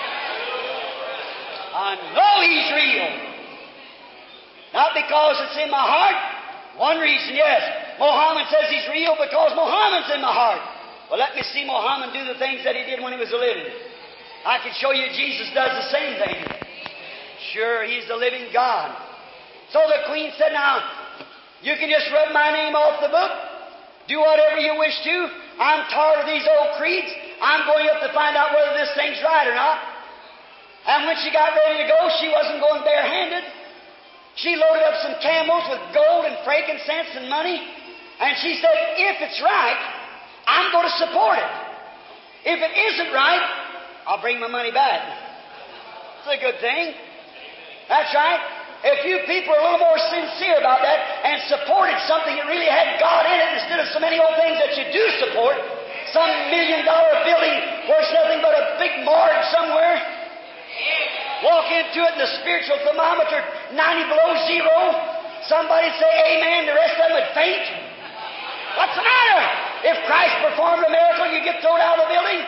I know He's real. Not because it's in my heart. One reason, yes. Muhammad says He's real because Muhammad's in my heart. Well, let me see Muhammad do the things that he did when he was a living. I can show you Jesus does the same thing. Sure, He's the living God. So the queen said, now, you can just rub my name off the book. Do whatever you wish to. I'm tired of these old creeds. I'm going up to find out whether this thing's right or not. And when she got ready to go, she wasn't going barehanded. She loaded up some camels with gold and frankincense and money. And she said, if it's right, I'm going to support it. If it isn't right, I'll bring my money back. It's a good thing. That's right. If you people are a little more sincere about that and supported something that really had God in it instead of so many old things that you do support, some $1 million building where it's nothing but a big morgue somewhere, walk into it and the spiritual thermometer 90 below zero, somebody say amen, the rest of them would faint. What's the matter? If Christ performed a miracle, you get thrown out of the building?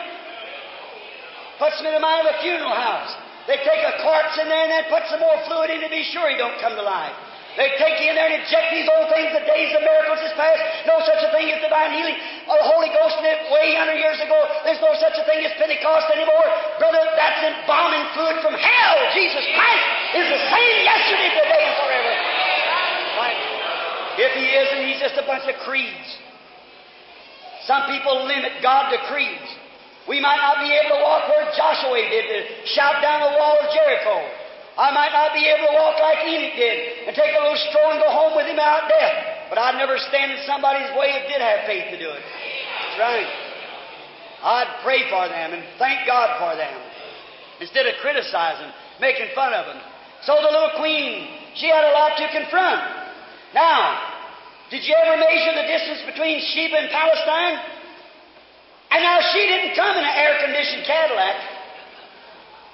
Puts me in the mind of a funeral house. They take a corpse in there and then put some more fluid in to be sure he don't come to life. They take you in there and inject these old things. The days of miracles is past. No such a thing as divine healing. The Holy Ghost lived way 100 years ago. There's no such a thing as Pentecost anymore. Brother, that's embalming fluid from hell. Jesus Christ is the same yesterday, today, and forever. Right? If He isn't, He's just a bunch of creeds. Some people limit God to creeds. We might not be able to walk where Joshua did, to shout down the wall of Jericho. I might not be able to walk like Enoch did and take a little stroll and go home with him out death. But I'd never stand in somebody's way that did have faith to do it. That's right. I'd pray for them and thank God for them instead of criticizing, making fun of them. So the little queen, she had a lot to confront. Now, did you ever measure the distance between Sheba and Palestine? And now she didn't come in an air-conditioned Cadillac.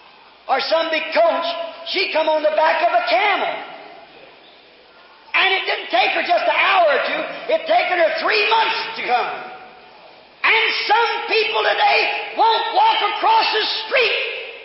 or some big coach, she come on the back of a camel. And it didn't take her just an hour or two. It taken her 3 months to come. And some people today won't walk across the street.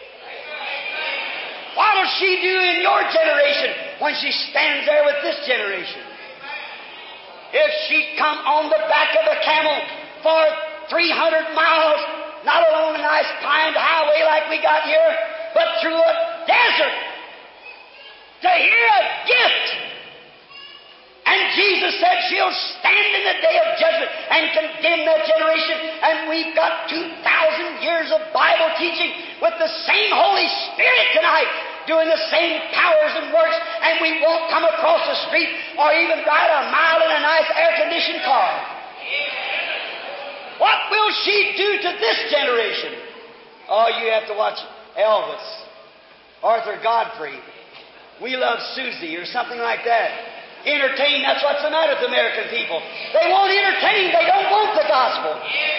What will she do in your generation when she stands there with this generation? If she come on the back of a camel for 300 miles, not along a nice pined highway like we got here, but through a desert to hear a gift. And Jesus said she'll stand in the day of judgment and condemn that generation. And we've got 2,000 years of Bible teaching with the same Holy Spirit tonight, doing the same powers and works, and we won't come across the street or even ride a mile in a nice air-conditioned car. What will she do to this generation? Oh, you have to watch Elvis, Arthur Godfrey, We Love Susie, or something like that. Entertain, that's what's the matter with American people. They won't entertain, they don't want the gospel.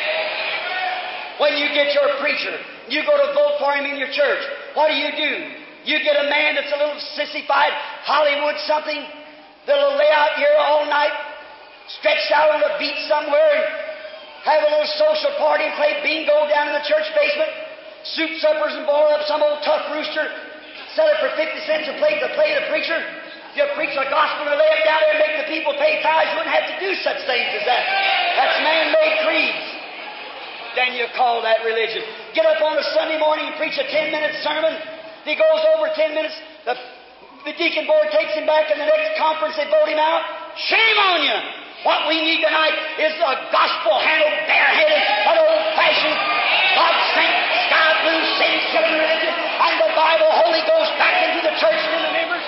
When you get your preacher, you go to vote for him in your church, what do? You get a man that's a little sissified, Hollywood something, that'll lay out here all night, stretched out on a beach somewhere, and have a little social party and play bingo down in the church basement, soup suppers and boil up some old tough rooster, sell it for 50 cents a plate to play the preacher. If you preach the gospel and lay it down there and make the people pay tithes, you wouldn't have to do such things as that. That's man-made creeds. Then you call that religion. Get up on a Sunday morning and preach a 10-minute sermon. He goes over 10 minutes. The deacon board takes him back, and the next conference they vote him out. Shame on you! What we need tonight is a gospel-handled, bareheaded, an old-fashioned, God-sent, sky-blue, sin-killing religion, and the Bible, Holy Ghost, back into the church and in the members.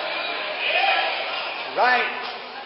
Right.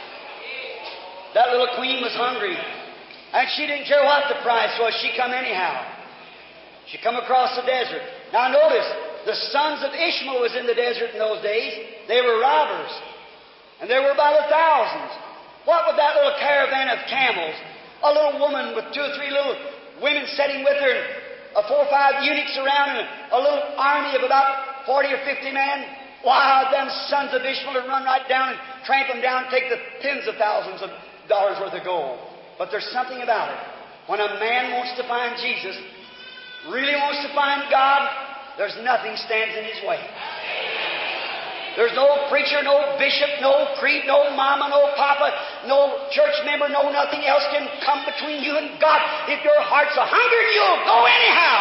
That little queen was hungry, and she didn't care what the price was. She come anyhow. She come across the desert. Now notice, the sons of Ishmael was in the desert in those days. They were robbers, and there were about 1,000. What would that little caravan of camels, a little woman with 2 or 3 little women sitting with her, and 4 or 5 eunuchs around, and a little army of about 40 or 50 men? Why, them sons of Ishmael would run right down and tramp them down and take the tens of thousands of dollars worth of gold. But there's something about it. When a man wants to find Jesus, really wants to find God, there's nothing stands in his way. There's no preacher, no bishop, no creed, no mama, no papa, no church member, no nothing else can come between you and God. If your heart's a hunger, you'll go anyhow.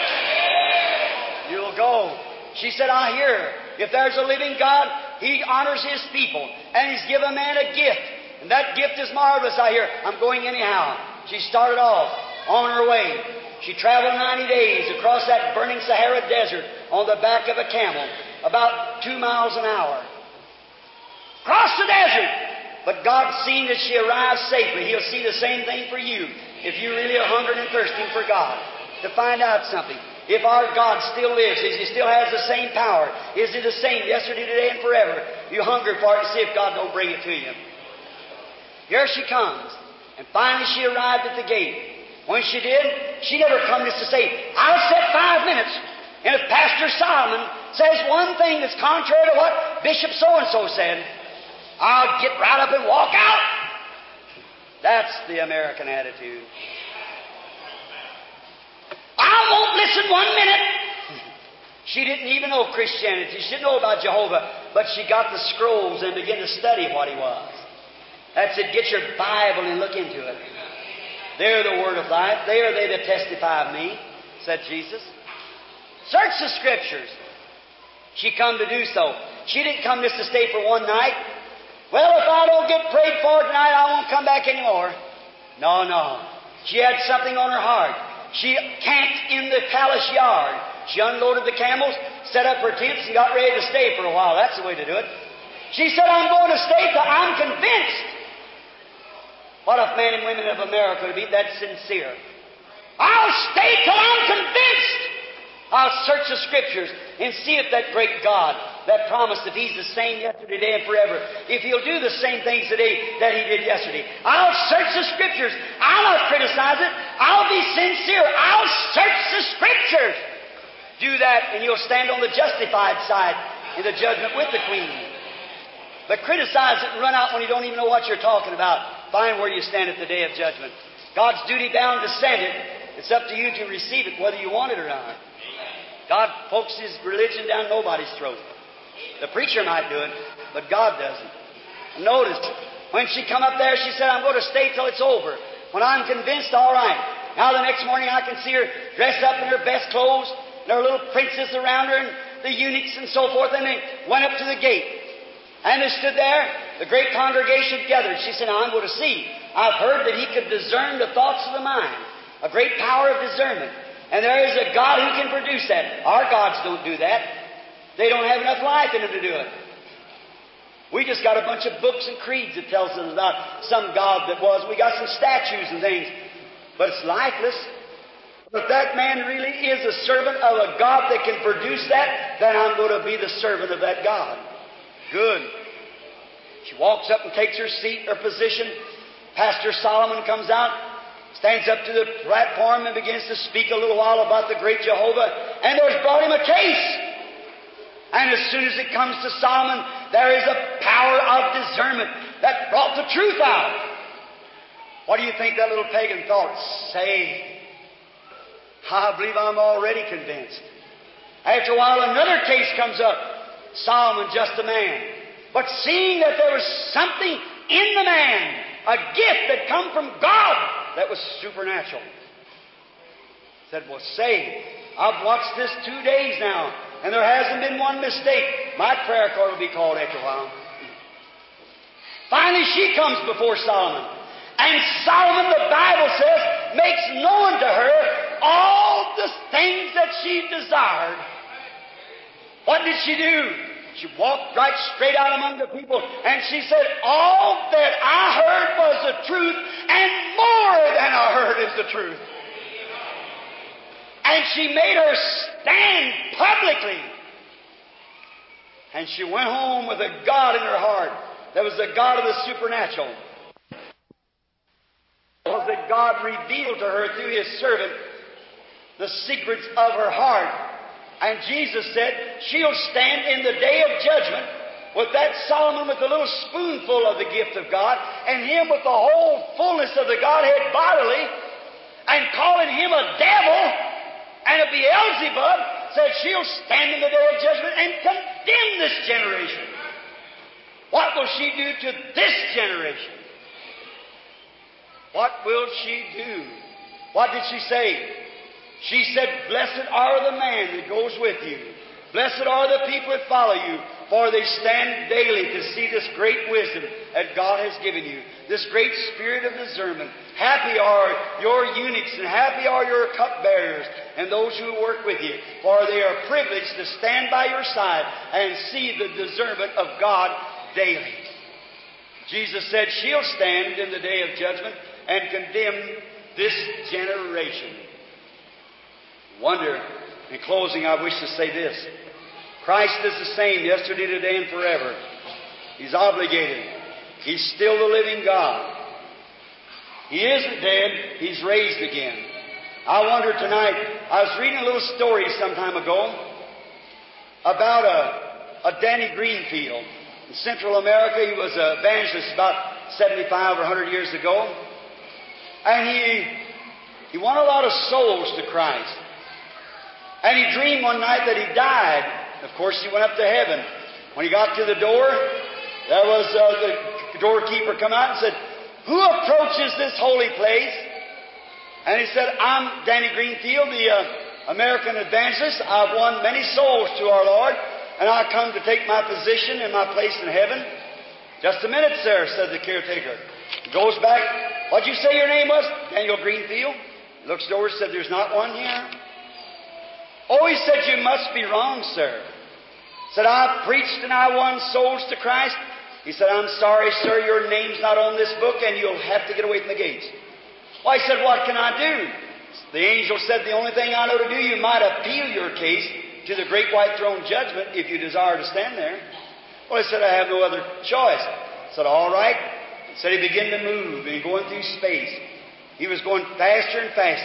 You'll go. She said, I hear, if there's a living God, He honors His people, and He's given man a gift. And that gift is marvelous, I hear. I'm going anyhow. She started off on her way. She traveled 90 days across that burning Sahara desert on the back of a camel, about 2 miles an hour. Cross the desert! But God, seeing that she arrived safely, He'll see the same thing for you if you really are hungering and thirsting for God, to find out something. If our God still lives, if He still has the same power, is He the same yesterday, today, and forever? You hunger for it and see if God don't bring it to you. Here she comes, and finally she arrived at the gate. When she did, she never come just to say, I'll set 5 minutes. And if Pastor Solomon says one thing that's contrary to what Bishop so-and-so said, I'll get right up and walk out. That's the American attitude. I won't listen 1 minute. She didn't even know Christianity. She didn't know about Jehovah. But she got the scrolls and began to study what He was. That's it. Get your Bible and look into it. They're the Word of life. They are they that testify of me, said Jesus. Search the Scriptures. She come to do so. She didn't come just to stay for one night. Well, if I don't get prayed for tonight, I won't come back anymore. No, no. She had something on her heart. She camped in the palace yard. She unloaded the camels, set up her tents, and got ready to stay for a while. That's the way to do it. She said, I'm going to stay till I'm convinced. What if men and women of America would be that sincere? I'll stay till I'm convinced. I'll search the Scriptures and see if that great God that promised that He's the same yesterday, today, and forever, if He'll do the same things today that He did yesterday. I'll search the Scriptures. I'll not criticize it. I'll be sincere. I'll search the Scriptures. Do that, and you'll stand on the justified side in the judgment with the Queen. But criticize it and run out when you don't even know what you're talking about. Find where you stand at the day of judgment. God's duty bound to send it. It's up to you to receive it, whether you want it or not. God pokes His religion down nobody's throat. The preacher might do it, but God doesn't. Notice, when she come up there, she said, I'm going to stay till it's over. When I'm convinced, all right. Now the next morning I can see her dressed up in her best clothes, and her little princess around her, and the eunuchs and so forth, and they went up to the gate. And they stood there, the great congregation gathered. She said, now I'm going to see. I've heard that He could discern the thoughts of the mind. A great power of discernment. And there is a God who can produce that. Our gods don't do that. They don't have enough life in them to do it. We just got a bunch of books and creeds that tells us about some God that was. We got some statues and things. But it's lifeless. If that man really is a servant of a God that can produce that, then I'm going to be the servant of that God. Good. She walks up and takes her seat, her position. Pastor Solomon comes out, stands up to the platform and begins to speak a little while about the great Jehovah. And there's brought him a case. And as soon as it comes to Solomon, there is a power of discernment that brought the truth out. What do you think that little pagan thought? Say, I believe I'm already convinced. After a while, another case comes up. Solomon, just a man. But seeing that there was something in the man, a gift that come from God that was supernatural. Said, well, say, I've watched this 2 days now, and there hasn't been one mistake. My prayer card will be called after a while. Finally, she comes before Solomon. And Solomon, the Bible says, makes known to her all the things that she desired. What did she do? She walked right straight out among the people, and she said, all that I heard was the truth, and more than I heard is the truth. And she made her stand publicly. And she went home with a God in her heart that was the God of the supernatural. It was that God revealed to her through His servant the secrets of her heart. And Jesus said, she'll stand in the day of judgment with that Solomon with a little spoonful of the gift of God, and him with the whole fullness of the Godhead bodily, and calling him a devil and a Beelzebub, said she'll stand in the day of judgment and condemn this generation. What will she do to this generation? What will she do? What did she say? She said, blessed are the man that goes with you. Blessed are the people that follow you, for they stand daily to see this great wisdom that God has given you, this great spirit of discernment. Happy are your eunuchs, and happy are your cupbearers, and those who work with you, for they are privileged to stand by your side and see the discernment of God daily. Jesus said she'll stand in the day of judgment and condemn this generation. Wonder, in closing, I wish to say this. Christ is the same yesterday, today, and forever. He's obligated. He's still the living God. He isn't dead. He's raised again. I wonder tonight, I was reading a little story some time ago about a Danny Greenfield. In Central America, he was an evangelist about 75 or 100 years ago. And he won a lot of souls to Christ. And he dreamed one night that he died. Of course, he went up to heaven. When he got to the door, there was the doorkeeper come out and said, who approaches this holy place? And he said, I'm Danny Greenfield, the American evangelist. I've won many souls to our Lord, and I come to take my position and my place in heaven. Just a minute, sir, said the caretaker. He goes back. What'd you say your name was? Daniel Greenfield. He looks over and said, there's not one here. Oh, he said, you must be wrong, sir. Said, I preached and I won souls to Christ. He said, I'm sorry, sir, your name's not on this book and you'll have to get away from the gates. Well, he said, what can I do? The angel said, the only thing I know to do, you might appeal your case to the great white throne judgment if you desire to stand there. Well, he said, I have no other choice. He said, all right. He said he began to move and going through space. He was going faster and faster.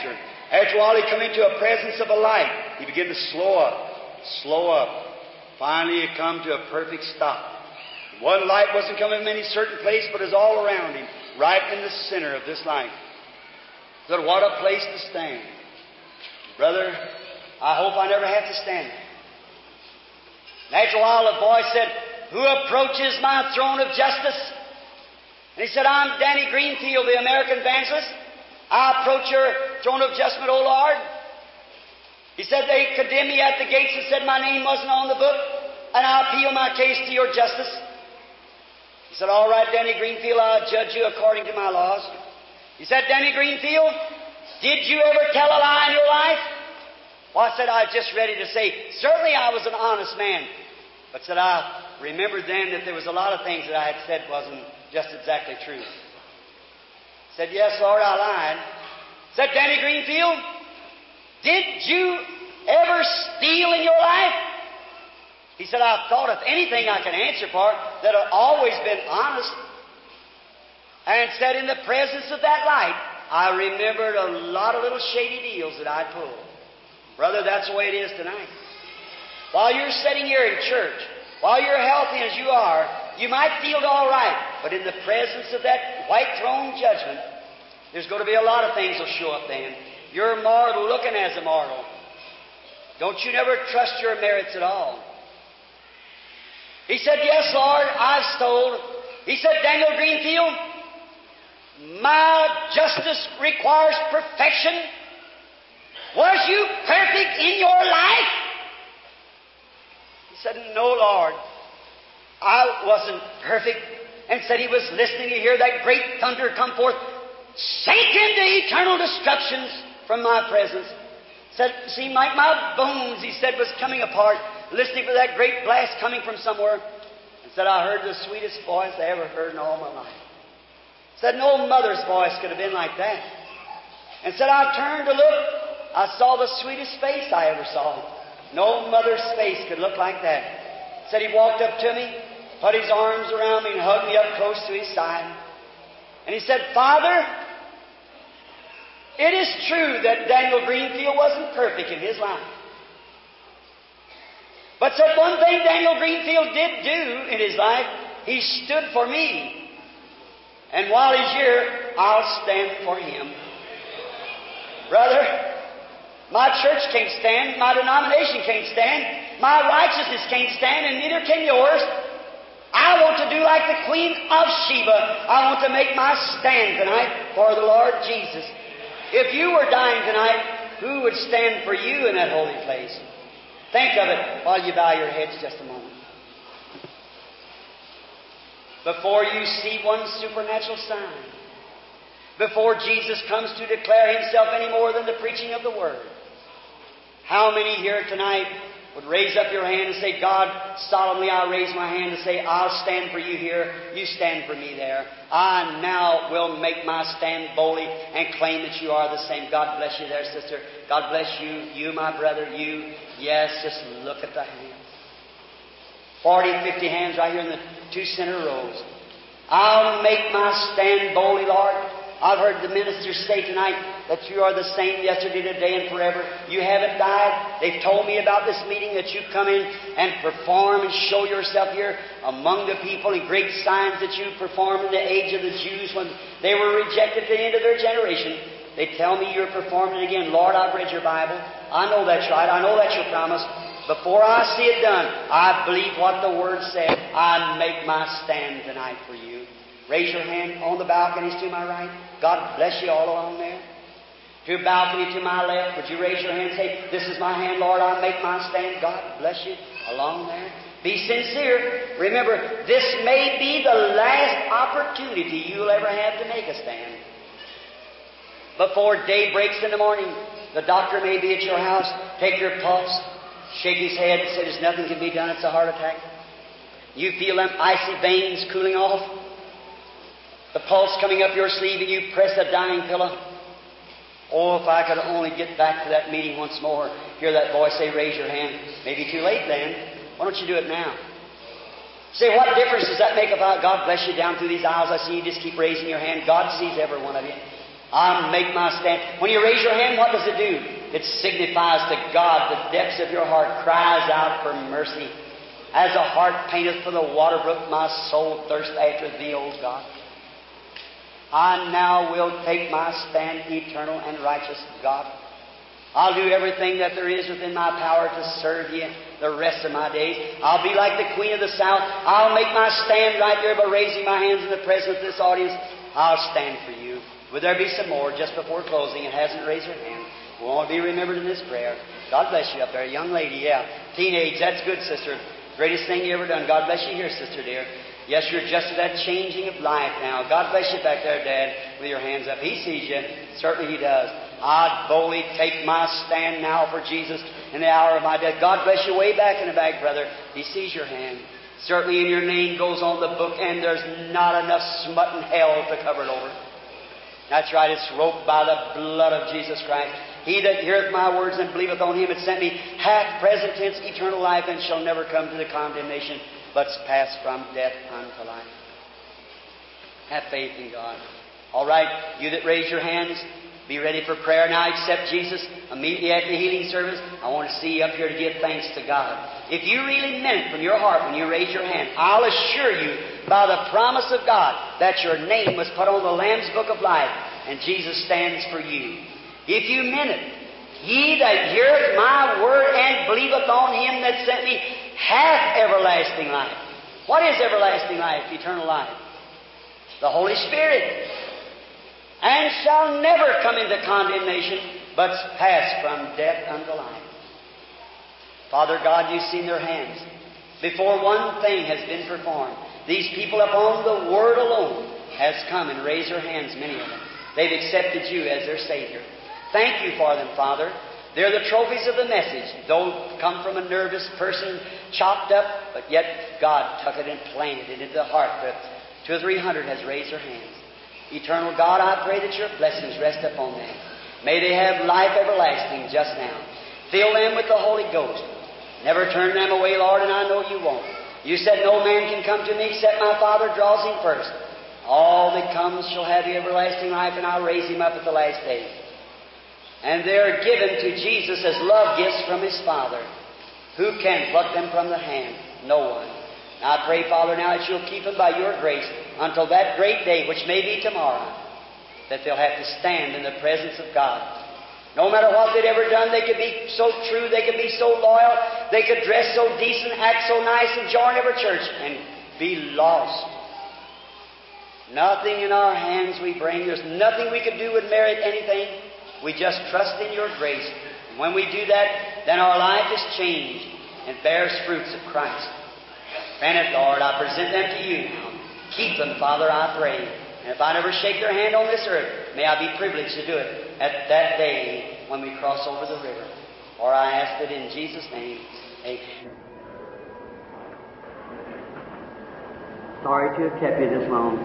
After a while, he'd come into a presence of a light. He began to slow up, slow up. Finally, he'd come to a perfect stop. One light wasn't coming from any certain place, but is all around him, right in the center of this light. Said, what a place to stand. Brother, I hope I never have to stand there. And after a while, a voice said, who approaches my throne of justice? And he said, I'm Danny Greenfield, the American evangelist. I approach your throne of judgment, O Lord. He said, they condemned me at the gates and said my name wasn't on the book, and I appeal my case to your justice. He said, all right, Danny Greenfield, I'll judge you according to my laws. He said, Danny Greenfield, did you ever tell a lie in your life? Well, I said, I was just ready to say, certainly I was an honest man. But said, I remembered then that there was a lot of things that I had said wasn't just exactly true. Said, yes, Lord, I lied. Said, Danny Greenfield, did you ever steal in your life? He said, I've thought of anything I can answer for that I've always been honest. And said, in the presence of that light, I remembered a lot of little shady deals that I'd pulled. Brother, that's the way it is tonight. While you're sitting here in church, while you're healthy as you are, you might feel all right. But in the presence of that white throne judgment, there's going to be a lot of things will show up then. You're mortal looking as a mortal. Don't you never trust your merits at all. He said, yes, Lord, I've stole. He said, Daniel Greenfield, my justice requires perfection. Was you perfect in your life? He said, no, Lord, I wasn't perfect. And said he was listening to hear that great thunder come forth, sink into eternal destructions from my presence. Said, seemed like my bones, he said, was coming apart, listening for that great blast coming from somewhere. And said, I heard the sweetest voice I ever heard in all my life. Said, no mother's voice could have been like that. And said, I turned to look. I saw the sweetest face I ever saw. No mother's face could look like that. Said he walked up to me, put his arms around me and hugged me up close to his side. And he said, Father, it is true that Daniel Greenfield wasn't perfect in his life. But said one thing Daniel Greenfield did do in his life, he stood for me. And while he's here, I'll stand for him. Brother, my church can't stand, my denomination can't stand, my righteousness can't stand, and neither can yours. I want to do like the Queen of Sheba. I want to make my stand tonight for the Lord Jesus. If you were dying tonight, who would stand for you in that holy place? Think of it while you bow your heads just a moment. Before you see one supernatural sign, before Jesus comes to declare Himself any more than the preaching of the Word, how many here tonight would raise up your hand and say, God, solemnly I raise my hand and say, I'll stand for you here, you stand for me there. I now will make my stand boldly and claim that you are the same. God bless you there, sister. God bless you, you, my brother, you. Yes, just look at the hands. 40, 50 hands right here in the two center rows. I'll make my stand boldly, Lord. I've heard the ministers say tonight that you are the same yesterday, today, and forever. You haven't died. They've told me about this meeting that you come in and perform and show yourself here among the people in great signs that you performed in the age of the Jews when they were rejected at the end of their generation. They tell me you're performing it again. Lord, I've read your Bible. I know that's right. I know that's your promise. Before I see it done, I believe what the Word said. I make my stand tonight for you. Raise your hand on the balconies to my right. God bless you all along there. To your balcony to my left, would you raise your hand and say, this is my hand, Lord, I make my stand. God bless you along there. Be sincere. Remember, this may be the last opportunity you'll ever have to make a stand. Before day breaks in the morning, the doctor may be at your house, take your pulse, shake his head and say, there's nothing can be done, it's a heart attack. You feel them icy veins cooling off. The pulse coming up your sleeve and you press a dying pillow. Oh, if I could only get back to that meeting once more. Hear that voice say, raise your hand. Maybe too late then. Why don't you do it now? Say, what difference does that make about God bless you down through these aisles? I see you just keep raising your hand. God sees every one of you. I make my stand. When you raise your hand, what does it do? It signifies to God the depths of your heart cries out for mercy. As a heart painteth for the water brook, my soul thirsts after Thee, O God. I now will take my stand, eternal and righteous God. I'll do everything that there is within my power to serve You the rest of my days. I'll be like the Queen of the South. I'll make my stand right there by raising my hands in the presence of this audience. I'll stand for You. Would there be some more just before closing and hasn't raised her hand? We want to be remembered in this prayer. God bless you up there. Young lady, yeah. Teenage, that's good, sister. Greatest thing you ever done. God bless you here, sister dear. Yes, you're just at that changing of life now. God bless you back there, Dad, with your hands up. He sees you. Certainly He does. I'd boldly take my stand now for Jesus in the hour of my death. God bless you way back in the back, brother. He sees your hand. Certainly in your name goes on the book, and there's not enough smut in hell to cover it over. That's right, it's roped by the blood of Jesus Christ. He that heareth my words and believeth on Him that sent me hath present tense eternal life, and shall never come to the condemnation, but pass from death unto life. Have faith in God. All right, you that raise your hands, be ready for prayer now. Accept Jesus immediately after the healing service. I want to see you up here to give thanks to God. If you really meant it from your heart when you raise your hand, I'll assure you by the promise of God that your name was put on the Lamb's Book of Life, and Jesus stands for you. If you meant it, He that heareth my word and believeth on Him that sent me hath everlasting life. What is everlasting life? Eternal life. The Holy Spirit. And shall never come into condemnation, but pass from death unto life. Father God, You've seen their hands. Before one thing has been performed, these people upon the Word alone has come and raised their hands, many of them. They've accepted You as their Savior. Thank You for them, Father. They're the trophies of the message. Though come from a nervous person, chopped up, but yet God took it and planted it into the heart. 200 or 300 has raised their hands. Eternal God, I pray that Your blessings rest upon them. May they have life everlasting just now. Fill them with the Holy Ghost. Never turn them away, Lord, and I know You won't. You said no man can come to me except my Father draws him first. All that comes shall have the everlasting life, and I'll raise him up at the last day. And they're given to Jesus as love gifts from His Father. Who can pluck them from the hand? No one. Now I pray, Father, now that You'll keep them by Your grace until that great day, which may be tomorrow, that they'll have to stand in the presence of God. No matter what they'd ever done, they could be so true, they could be so loyal, they could dress so decent, act so nice, and join every church, and be lost. Nothing in our hands we bring. There's nothing we could do would merit anything. We just trust in Your grace. And when we do that, then our life is changed and bears fruits of Christ. Grant it, Lord. I present them to You now. Keep them, Father, I pray. And if I never shake their hand on this earth, may I be privileged to do it at that day when we cross over the river. For I ask it in Jesus' name. Amen. Sorry to have kept you this long.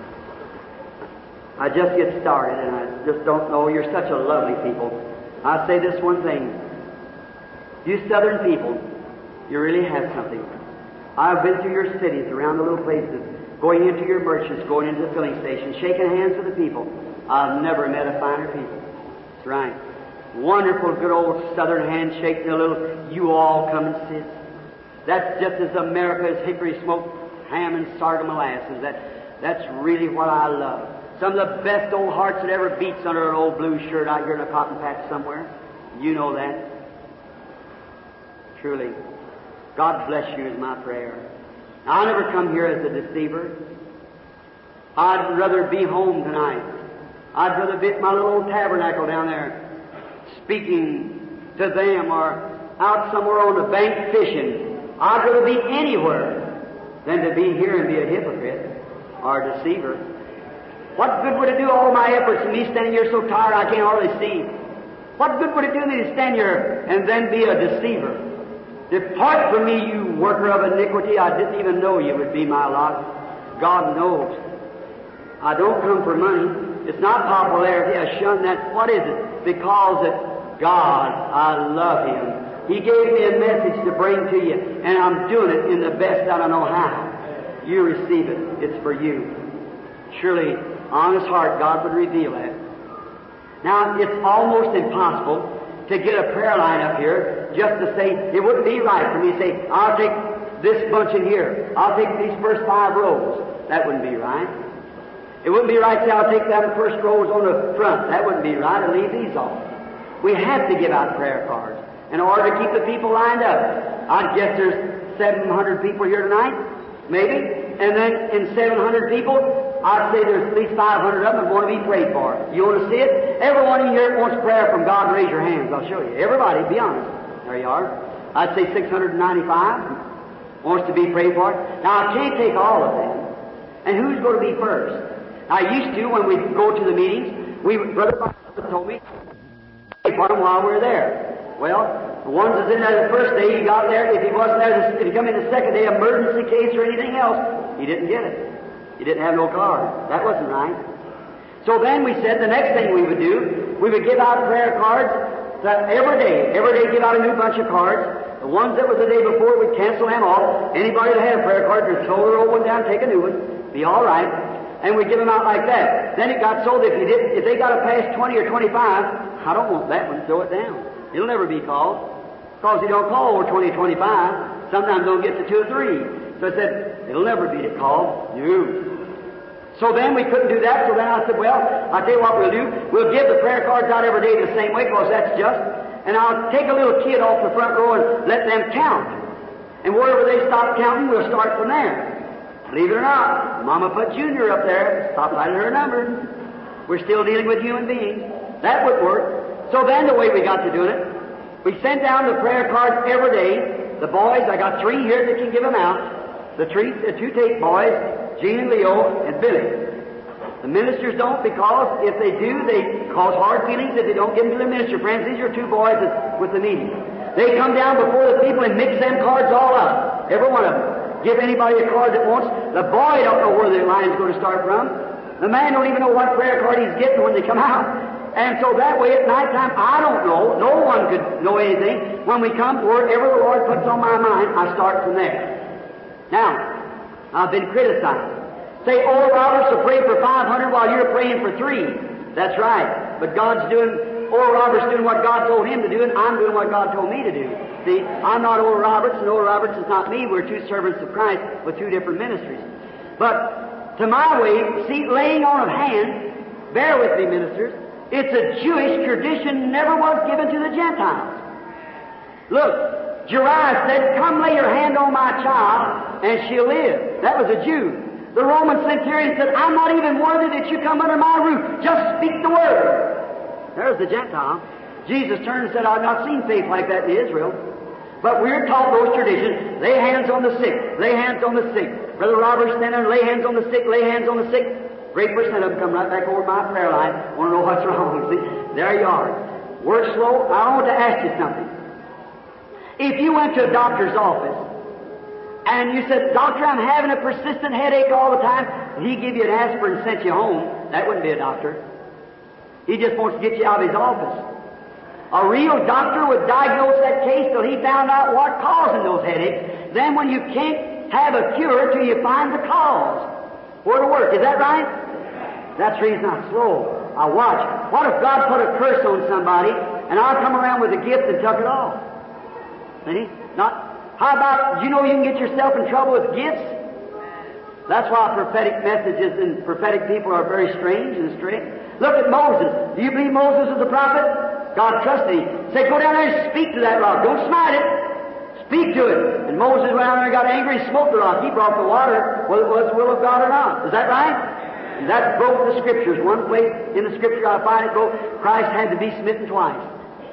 I just get started, and I just don't know. You're such a lovely people. I say this one thing. You Southern people, you really have something. I've been through your cities, around the little places, going into your merchants, going into the filling stations, shaking hands with the people. I've never met a finer people. That's right. Wonderful, good old Southern handshake, and a little, you all come and sit. That's just as America is hickory smoked ham and sorghum molasses. That's really what I love. Some of the best old hearts that ever beats under an old blue shirt out here in a cotton patch somewhere. You know that. Truly. God bless you is my prayer. Now, I never come here as a deceiver. I'd rather be home tonight. I'd rather be at my little old tabernacle down there speaking to them, or out somewhere on the bank fishing. I'd rather be anywhere than to be here and be a hypocrite or a deceiver. What good would it do all my efforts and me standing here so tired I can't hardly see? What good would it do me to stand here and then be a deceiver? Depart from me, you worker of iniquity. I didn't even know you would be my lot. God knows. I don't come for money. It's not popularity. I shun that. What is it? Because that God, I love Him. He gave me a message to bring to you, and I'm doing it in the best that I know how. You receive it. It's for you. Surely, honest heart, God would reveal that. Now, it's almost impossible to get a prayer line up here just to say, it wouldn't be right for me to say, I'll take this bunch in here. I'll take these first 5 rows. That wouldn't be right. It wouldn't be right to say, I'll take them first rows on the front. That wouldn't be right, and leave these off. We have to give out prayer cards in order to keep the people lined up. I guess there's 700 people here tonight, maybe. And then in 700 people, I'd say there's at least 500 of them that want to be prayed for. You want to see it? Everyone in here wants prayer from God. Raise your hands. I'll show you. Everybody, be honest. There you are. I'd say 695 wants to be prayed for. Now, I can't take all of them. And who's going to be first? I used to, when we go to the meetings, Brother Barnabas told me, pray for them while we're there. Well, the ones that's in there the first day, he got there. If he wasn't there, if he come in the second day, emergency case or anything else, he didn't get it. He didn't have no card. That wasn't right. So then we said the next thing we would do, we would give out prayer cards every day give out a new bunch of cards. The ones that was the day before, we'd cancel them off. Anybody that had a prayer card, just throw their old one down, take a new one. Be all right. And we'd give them out like that. Then it got so that if they got to pass 20 or 25, I don't want that one, throw it down. It'll never be called. Because they don't call over 20 or 25. Sometimes they'll get to 2 or 3. So I said, it'll never be called. No. So then we couldn't do that. So then I said, well, I'll tell you what we'll do. We'll give the prayer cards out every day the same way, because that's just. And I'll take a little kid off the front row and let them count. And wherever they stop counting, we'll start from there. Believe it or not, Mama put Junior up there. Stop writing her number. We're still dealing with human beings. That would work. So then the way we got to doing it, we sent down the prayer cards every day. The boys, I got 3 here that can give them out. The 2 Tate boys, Gene and Leo and Billy. The ministers don't, because if they do, they cause hard feelings if they don't give them to the minister. Friends, these are 2 boys that's with the meeting. They come down before the people and mix them cards all up. Every one of them. Give anybody a card that wants. The boy don't know where the line's going to start from. The man don't even know what prayer card he's getting when they come out. And so that way at night time, I don't know. No one could know anything. When we come, wherever the Lord puts on my mind, I start from there. Now, I've been criticized. Say, Oral Roberts will pray for 500 while you're praying for 3. That's right. But Oral Roberts doing what God told him to do, and I'm doing what God told me to do. See, I'm not Oral Roberts, and Oral Roberts is not me. We're 2 servants of Christ with 2 different ministries. But to my way, see, laying on of hands, bear with me, ministers, it's a Jewish tradition, never was given to the Gentiles. Look, Jairus said, come lay your hand on my child, and she'll live. That was a Jew. The Roman centurion said, I'm not even worthy that you come under my roof. Just speak the word. There's the Gentile. Jesus turned and said, I've not seen faith like that in Israel. But we're taught those traditions. Lay hands on the sick. Lay hands on the sick. Brother Robert's standing there, lay hands on the sick, lay hands on the sick. Great percent of them come right back over my prayer line. Want to know what's wrong. See, there you are. Work slow. I want to ask you something. If you went to a doctor's office, and you said, Doctor, I'm having a persistent headache all the time, and he give you an aspirin and sent you home, that wouldn't be a doctor. He just wants to get you out of his office. A real doctor would diagnose that case till he found out what's causing those headaches. Then when you can't have a cure till you find the cause, where to work. Is that right? That's the reason I'm slow. I watch. What if God put a curse on somebody, and I'll come around with a gift and tuck it off? See? How about, you can get yourself in trouble with gifts? That's why prophetic messages and prophetic people are very strange and strange. Look at Moses. Do you believe Moses was a prophet? God trusted him. Say, go down there and speak to that rock. Don't smite it. Speak to it. And Moses went down there and got angry and smoked the rock. He brought the water, whether it was the will of God or not. Is that right? And that broke the Scriptures. One place in the Scripture I find it broke. Christ had to be smitten twice.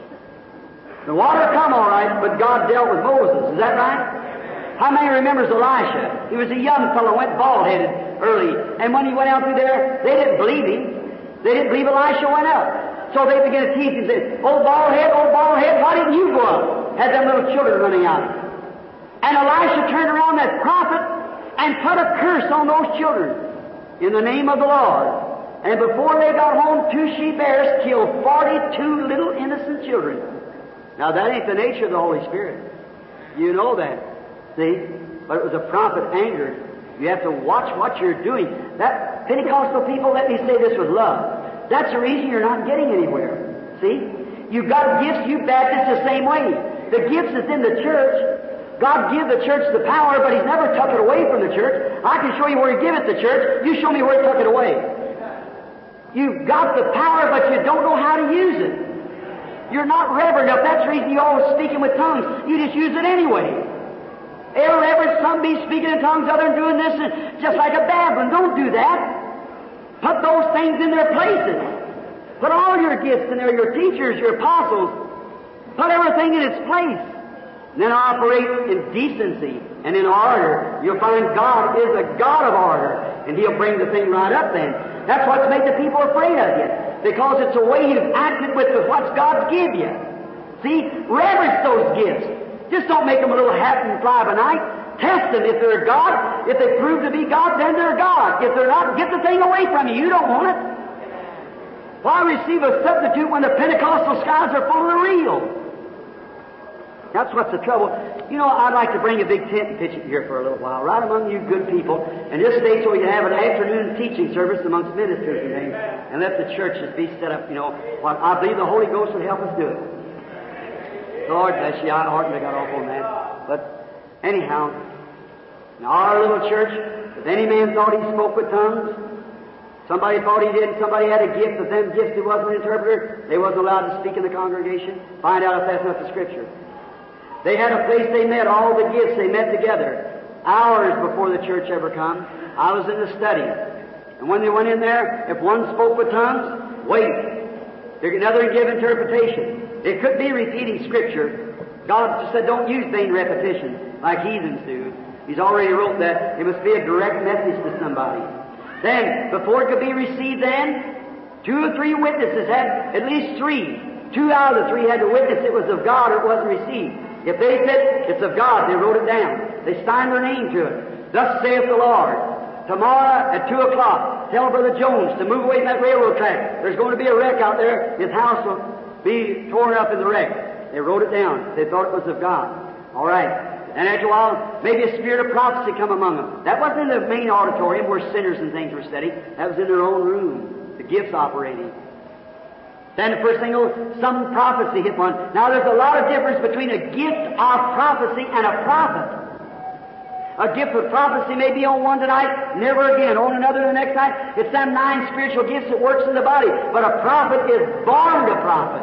The water come all right, but God dealt with Moses. Is that right? How many remembers Elisha? He was a young fellow, went bald-headed early. And when he went out through there, they didn't believe him. They didn't believe Elisha went up. So they began to tease him and say, oh, bald-head, why didn't you go up? Had them little children running out. And Elisha turned around, that prophet, and put a curse on those children in the name of the Lord. And before they got home, 2 she-bears killed 42 little innocent children. Now, that ain't the nature of the Holy Spirit. You know that. See? But it was a prophet angered. You have to watch what you're doing. That Pentecostal people, let me say this with love. That's the reason you're not getting anywhere. See? You've got gifts, you Baptists the same way. The gifts is in the church. God give the church the power, but He's never took it away from the church. I can show you where He give it the church. You show me where He took it away. You've got the power, but you don't know how to use it. You're not reverent enough. That's the reason you're always speaking with tongues. You just use it anyway. Ever reverend, some be speaking in tongues, other than doing this, and just like a babbling. Don't do that. Put those things in their places. Put all your gifts in there, your teachers, your apostles. Put everything in its place. And then operate in decency and in order. You'll find God is a God of order, and He'll bring the thing right up then. That's what's made the people afraid of you, because it's the way you've acted with what God's give you. See, reverence those gifts. Just don't make them a little hat and fly by night. Test them. If they're God, if they prove to be God, then they're God. If they're not, get the thing away from you. You don't want it. Why receive a substitute when the Pentecostal skies are full of the real? That's what's the trouble. You know, I'd like to bring a big tent and pitch it here for a little while, right among you good people, and just stay so we can have an afternoon teaching service amongst ministers and things, and let the churches be set up, you know. What I believe the Holy Ghost would help us do it. Lord bless you, I hardly got off on that. But anyhow, in our little church, if any man thought he spoke with tongues, somebody thought he did, somebody had a gift, but them gifts he wasn't an interpreter, they wasn't allowed to speak in the congregation. Find out if that's not the Scripture. They had a place they met, all the gifts, they met together. Hours before the church ever come, I was in the study. And when they went in there, if one spoke with tongues, wait. Another give interpretation. It could be repeating Scripture. God just said don't use vain repetition like heathens do. He's already wrote that. It must be a direct message to somebody. Then, before it could be received then, 2 or 3 witnesses had, at least 3. 2 out of the 3 had to witness it was of God or it wasn't received. If they said it's of God, they wrote it down. They signed their name to it. Thus saith the Lord. Tomorrow at 2 o'clock, tell Brother Jones to move away from that railroad track. There's going to be a wreck out there. His house will be torn up in the wreck. They wrote it down. They thought it was of God. All right. And after a while, maybe a spirit of prophecy come among them. That wasn't in the main auditorium where sinners and things were studied. That was in their own room. The gifts operating. Then the first thing, some prophecy hit one. Now there's a lot of difference between a gift of prophecy and a prophet. A gift of prophecy may be on one tonight, never again. On another the next night. It's them 9 spiritual gifts that works in the body. But a prophet is born to prophet.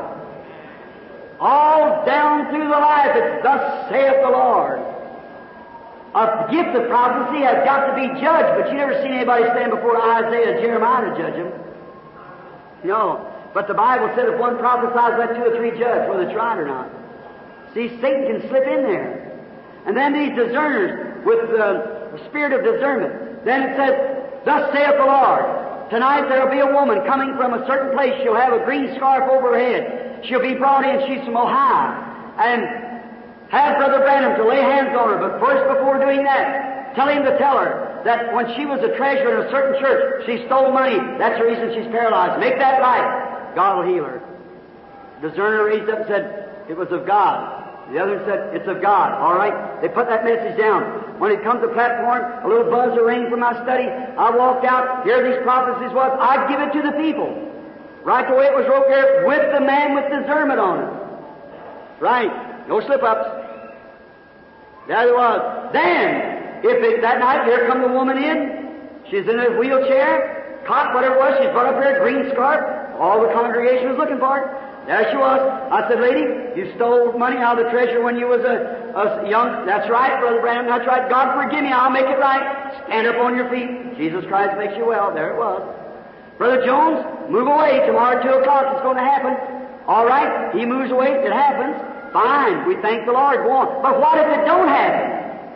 All down through the life, it's thus saith the Lord. A gift of prophecy has got to be judged, but you never seen anybody stand before Isaiah or Jeremiah to judge him. No. But the Bible said if one prophesies, let 2 or 3 judge whether it's right or not. See, Satan can slip in there. And then these discerners with the spirit of discernment. Then it says, thus saith the Lord, tonight there will be a woman coming from a certain place. She'll have a green scarf over her head. She'll be brought in. She's from Ohio. And have Brother Branham to lay hands on her. But first, before doing that, tell him to tell her that when she was a treasurer in a certain church, she stole money. That's the reason she's paralyzed. Make that right. God will heal her. The discerner raised up and said, it was of God. The other said, it's of God. All right? They put that message down. When it comes to the platform, a little buzz rang from my study. I walked out. Here these prophecies was. I'd give it to the people. Right the way it was wrote there, with the man with discernment on it. Right. No slip-ups. There it was. Then, that night, here come the woman in. She's in a wheelchair, cot, whatever it was. She's brought up here, green scarf. All the congregation was looking for it. There she was. I said, lady, you stole money out of the treasury when you was a young... That's right, Brother Branham, that's right. God forgive me, I'll make it right. Stand up on your feet. Jesus Christ makes you well. There it was. Brother Jones, move away. Tomorrow at 2 o'clock it's going to happen. All right, he moves away. It happens. Fine. We thank the Lord. Go on. But what if it don't happen?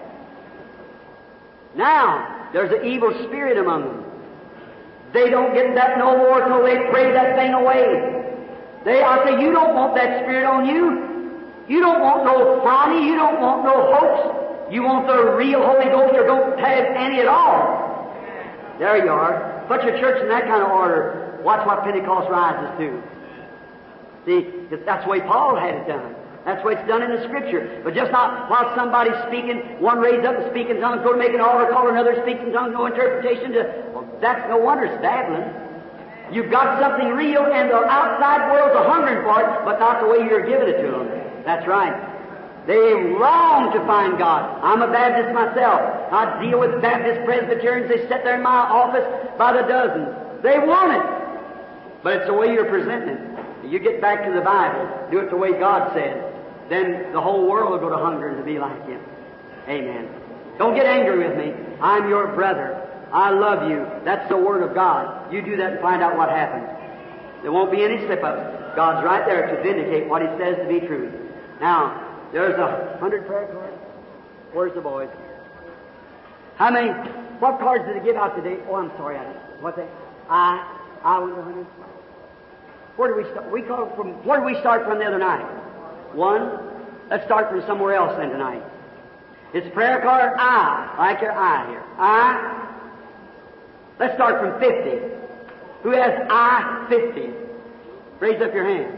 Now, there's an evil spirit among them. They don't get that no more till they pray that thing away. I say, you don't want that spirit on you. You don't want no phony. You don't want no hoax. You want the real Holy Ghost, or don't have any at all. There you are. Put your church in that kind of order. Watch what Pentecost rises to. See, that's the way Paul had it done. That's the way it's done in the Scripture. But just not while somebody's speaking, one raised up and speak in tongues, go to make an altar call, another speaks in tongues, no interpretation. Well, that's no wonder it's babbling. You've got something real, and the outside world's a hungering for it, but not the way you're giving it to them. That's right. They long to find God. I'm a Baptist myself. I deal with Baptist Presbyterians. They sit there in my office by the dozens. They want it. But it's the way you're presenting it. You get back to the Bible, do it the way God said, then the whole world will go to hunger and to be like Him. Amen. Don't get angry with me. I'm your brother. I love you. That's the Word of God. You do that and find out what happens. There won't be any slip-ups. God's right there to vindicate what He says to be true. Now, there's 100 prayer cards. Where's the boys? How many? What cards did they give out today? Oh, I'm sorry. What's that? I went to 100. Where do we start? Where did we start from the other night? 1. Let's start from somewhere else then tonight. It's prayer card I. Like your I here. I. Let's start from 50. Who has I 50? Raise up your hand.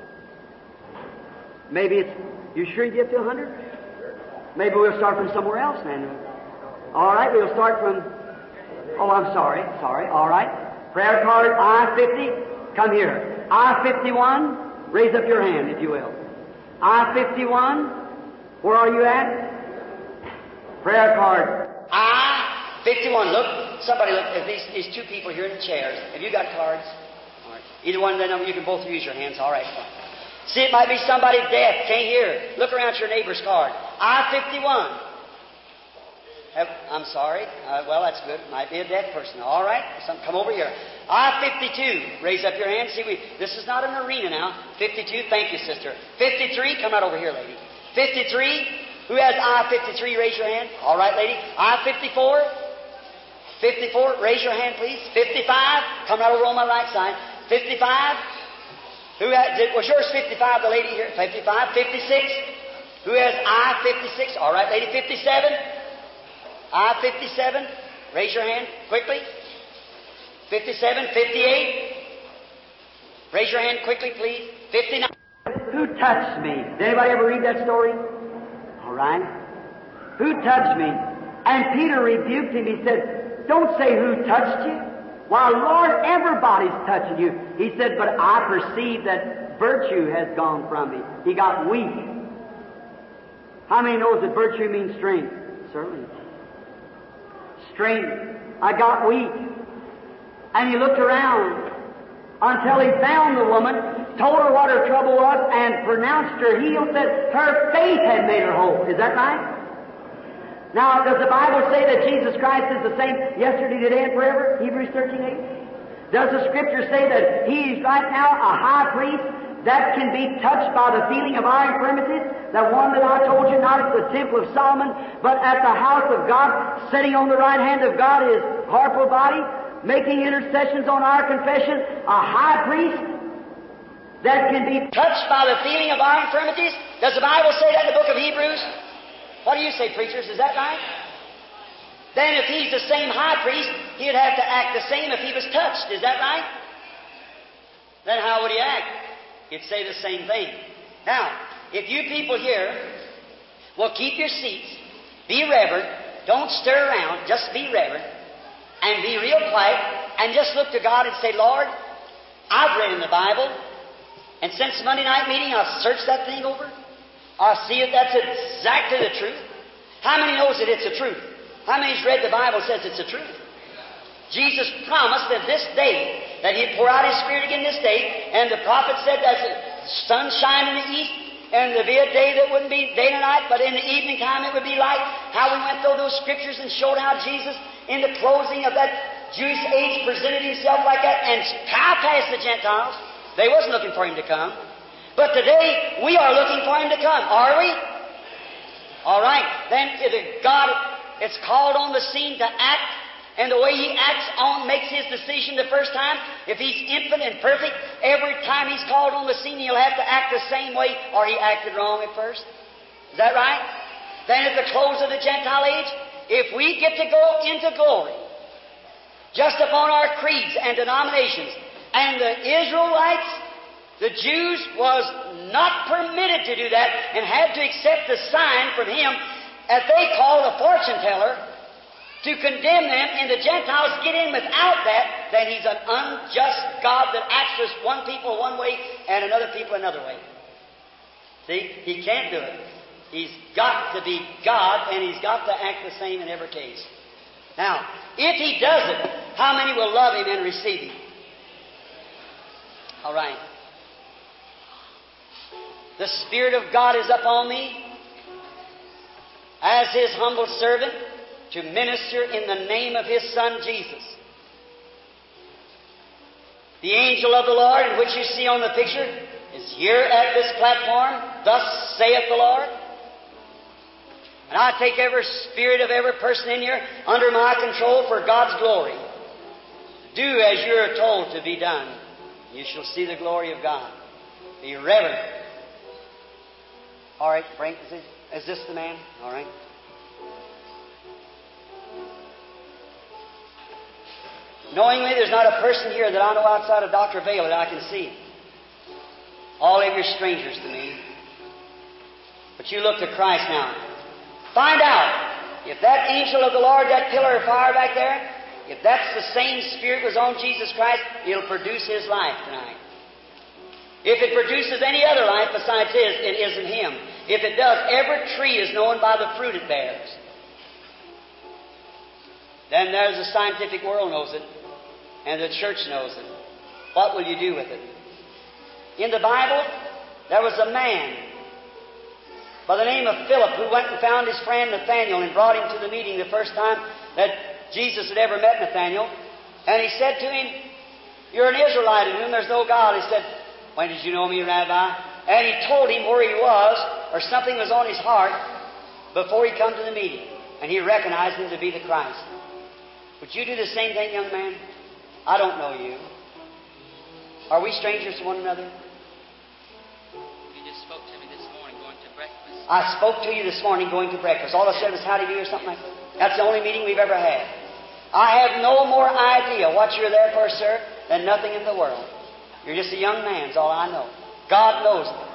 Maybe it's, you sure you get to 100? Maybe we'll start from somewhere else then. All right, we'll start from, oh, I'm sorry. All right. Prayer card I 50. Come here. I 51. Raise up your hand, if you will. I 51. Where are you at? Prayer card I 51. Look, somebody look. If these two people here in the chairs, have you got cards? All right. Either one of them, you can both use your hands. All right. See, it might be somebody deaf, can't hear. Look around at your neighbor's card. I 51. I'm sorry. Well, that's good. Might be a deaf person. All right. Come over here. I 52. Raise up your hand. See, this is not an arena now. 52. Thank you, sister. 53. Come right over here, lady. 53. Who has I 53? Raise your hand. All right, lady. I 54. 54. Raise your hand, please. 55. Come right over on my right side. 55. Was yours 55? The lady here. 55. 56. Who has I 56? All right, lady. 57. I 57. Raise your hand quickly. 57. 58. Raise your hand quickly, please. 59. Who touched me? Did anybody ever read that story? All right. Who touched me? And Peter rebuked him. He said, don't say who touched you. Why, Lord, everybody's touching you. He said, but I perceive that virtue has gone from me. He got weak. How many knows that virtue means strength? Certainly. Strength. I got weak. And he looked around until he found the woman, told her what her trouble was, and pronounced her healed, said her faith had made her whole. Is that right? Now, does the Bible say that Jesus Christ is the same yesterday, today, and forever? Hebrews 13:8. Does the Scripture say that He's right now a high priest that can be touched by the feeling of our infirmities? The one that I told you, not at the temple of Solomon, but at the house of God, sitting on the right hand of God, His corporal body, making intercessions on our confession, a high priest that can be touched by the feeling of our infirmities? Does the Bible say that in the book of Hebrews? What do you say, preachers? Is that right? Then if He's the same high priest, He'd have to act the same if He was touched. Is that right? Then how would He act? He'd say the same thing. Now, if you people here will keep your seats, be reverent, don't stir around, just be reverent, and be real quiet, and just look to God and say, Lord, I've read in the Bible, and since Monday night meeting, I've searched that thing over. I see it, that's exactly the truth. How many knows that it's the truth? How many's read the Bible says it's the truth? Jesus promised that this day, that He'd pour out His Spirit again this day, and the prophet said that the sun shine in the east, and there'd be a day that wouldn't be day and night, but in the evening time it would be light. How we went through those Scriptures and showed how Jesus, in the closing of that Jewish age, presented Himself like that and bypassed the Gentiles. They wasn't looking for Him to come. But today, we are looking for Him to come. Are we? All right. Then if God is called on the scene to act, and the way He acts makes His decision the first time, if He's infinite and perfect, every time He's called on the scene, He'll have to act the same way, or He acted wrong at first. Is that right? Then at the close of the Gentile age, if we get to go into glory, just upon our creeds and denominations, and the Israelites, the Jews was not permitted to do that and had to accept the sign from Him that they called a fortune teller to condemn them and the Gentiles get in without that, then He's an unjust God that acts with one people one way and another people another way. See? He can't do it. He's got to be God, and He's got to act the same in every case. Now, if He does it, how many will love Him and receive Him? All right. The Spirit of God is upon me as His humble servant to minister in the name of His Son Jesus. The angel of the Lord, which you see on the picture, is here at this platform. Thus saith the Lord. And I take every spirit of every person in here under my control for God's glory. Do as you are told to be done. You shall see the glory of God. Be reverent. All right, Frank, is this the man? All right. Knowingly, there's not a person here that I know outside of Dr. Vail that I can see. All of you are strangers to me. But you look to Christ now. Find out if that angel of the Lord, that pillar of fire back there, if that's the same Spirit was on Jesus Christ, it'll produce His life tonight. If it produces any other life besides His, it isn't Him. If it does, every tree is known by the fruit it bears. Then there's the scientific world knows it, and the church knows it. What will you do with it? In the Bible, there was a man by the name of Philip who went and found his friend Nathanael and brought him to the meeting the first time that Jesus had ever met Nathanael. And he said to him, "You're an Israelite in whom there's no God." He said, "When did you know me, Rabbi?" And he told him where he was, or something was on his heart, before he come to the meeting. And he recognized him to be the Christ. Would you do the same thing, young man? I don't know you. Are we strangers to one another? You just spoke to me this morning going to breakfast. I spoke to you this morning going to breakfast. All I said was, "How do you do?" or something like that. That's the only meeting we've ever had. I have no more idea what you're there for, sir, than nothing in the world. You're just a young man, is all I know. God knows it.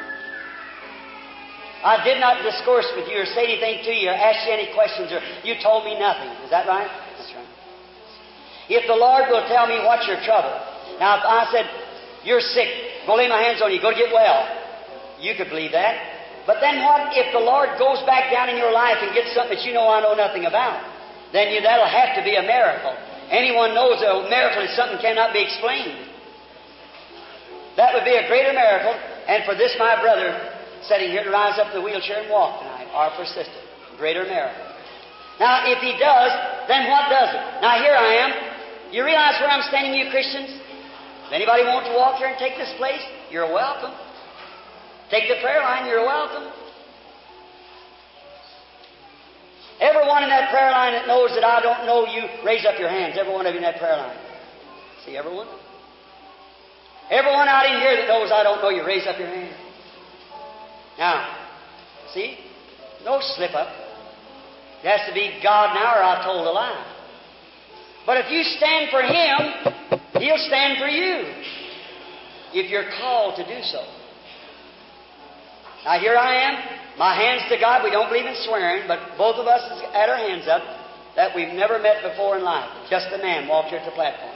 I did not discourse with you or say anything to you or ask you any questions, or you told me nothing. Is that right? That's right. If the Lord will tell me what's your trouble. Now, if I said, "You're sick, go lay my hands on you, go get well," you could believe that. But then what if the Lord goes back down in your life and gets something that you know I know nothing about? Then that'll have to be a miracle. Anyone knows a miracle is something cannot be explained. That would be a greater miracle. And for this, my brother, sitting here to rise up in the wheelchair and walk tonight, are persistent. Greater miracle. Now, if He does, then what does it? Now, here I am. You realize where I'm standing, you Christians? If anybody wants to walk here and take this place, you're welcome. Take the prayer line, you're welcome. Everyone in that prayer line that knows that I don't know you, raise up your hands. Every one of you in that prayer line. See, everyone? Everyone out in here that knows I don't know you, raise up your hand. Now, see? No slip up. It has to be God now or I told a lie. But if you stand for Him, He'll stand for you. If you're called to do so. Now here I am, my hands to God. We don't believe in swearing, but both of us had our hands up that we've never met before in life. Just a man walked here at the platform.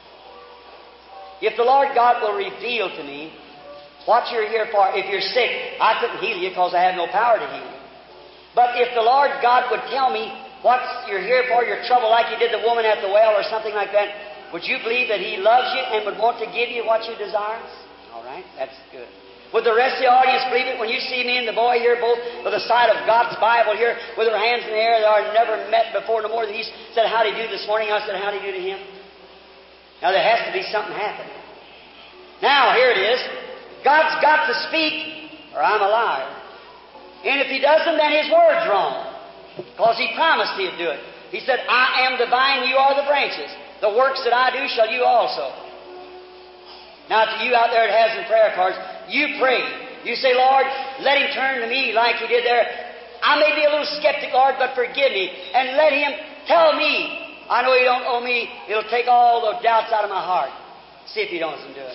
If the Lord God will reveal to me what you're here for, if you're sick, I couldn't heal you because I have no power to heal you. But if the Lord God would tell me what you're here for, your trouble, like He did the woman at the well or something like that, would you believe that He loves you and would want to give you what you desire? All right, that's good. Would the rest of the audience believe it when you see me and the boy here both with the side of God's Bible here with their hands in the air that are never met before no more than He said, "How do you do this morning?" I said, "How do you do to him?" Now there has to be something happening. Now here it is. God's got to speak or I'm a liar. And if He doesn't, then His word's wrong. Because He promised He'd do it. He said, "I am the vine, you are the branches. The works that I do shall you also." Now to you out there that has some prayer cards, you pray. You say, "Lord, let Him turn to me like He did there. I may be a little skeptic, Lord, but forgive me. And let Him tell me. I know He don't owe me. It'll take all the doubts out of my heart." See if He doesn't do it.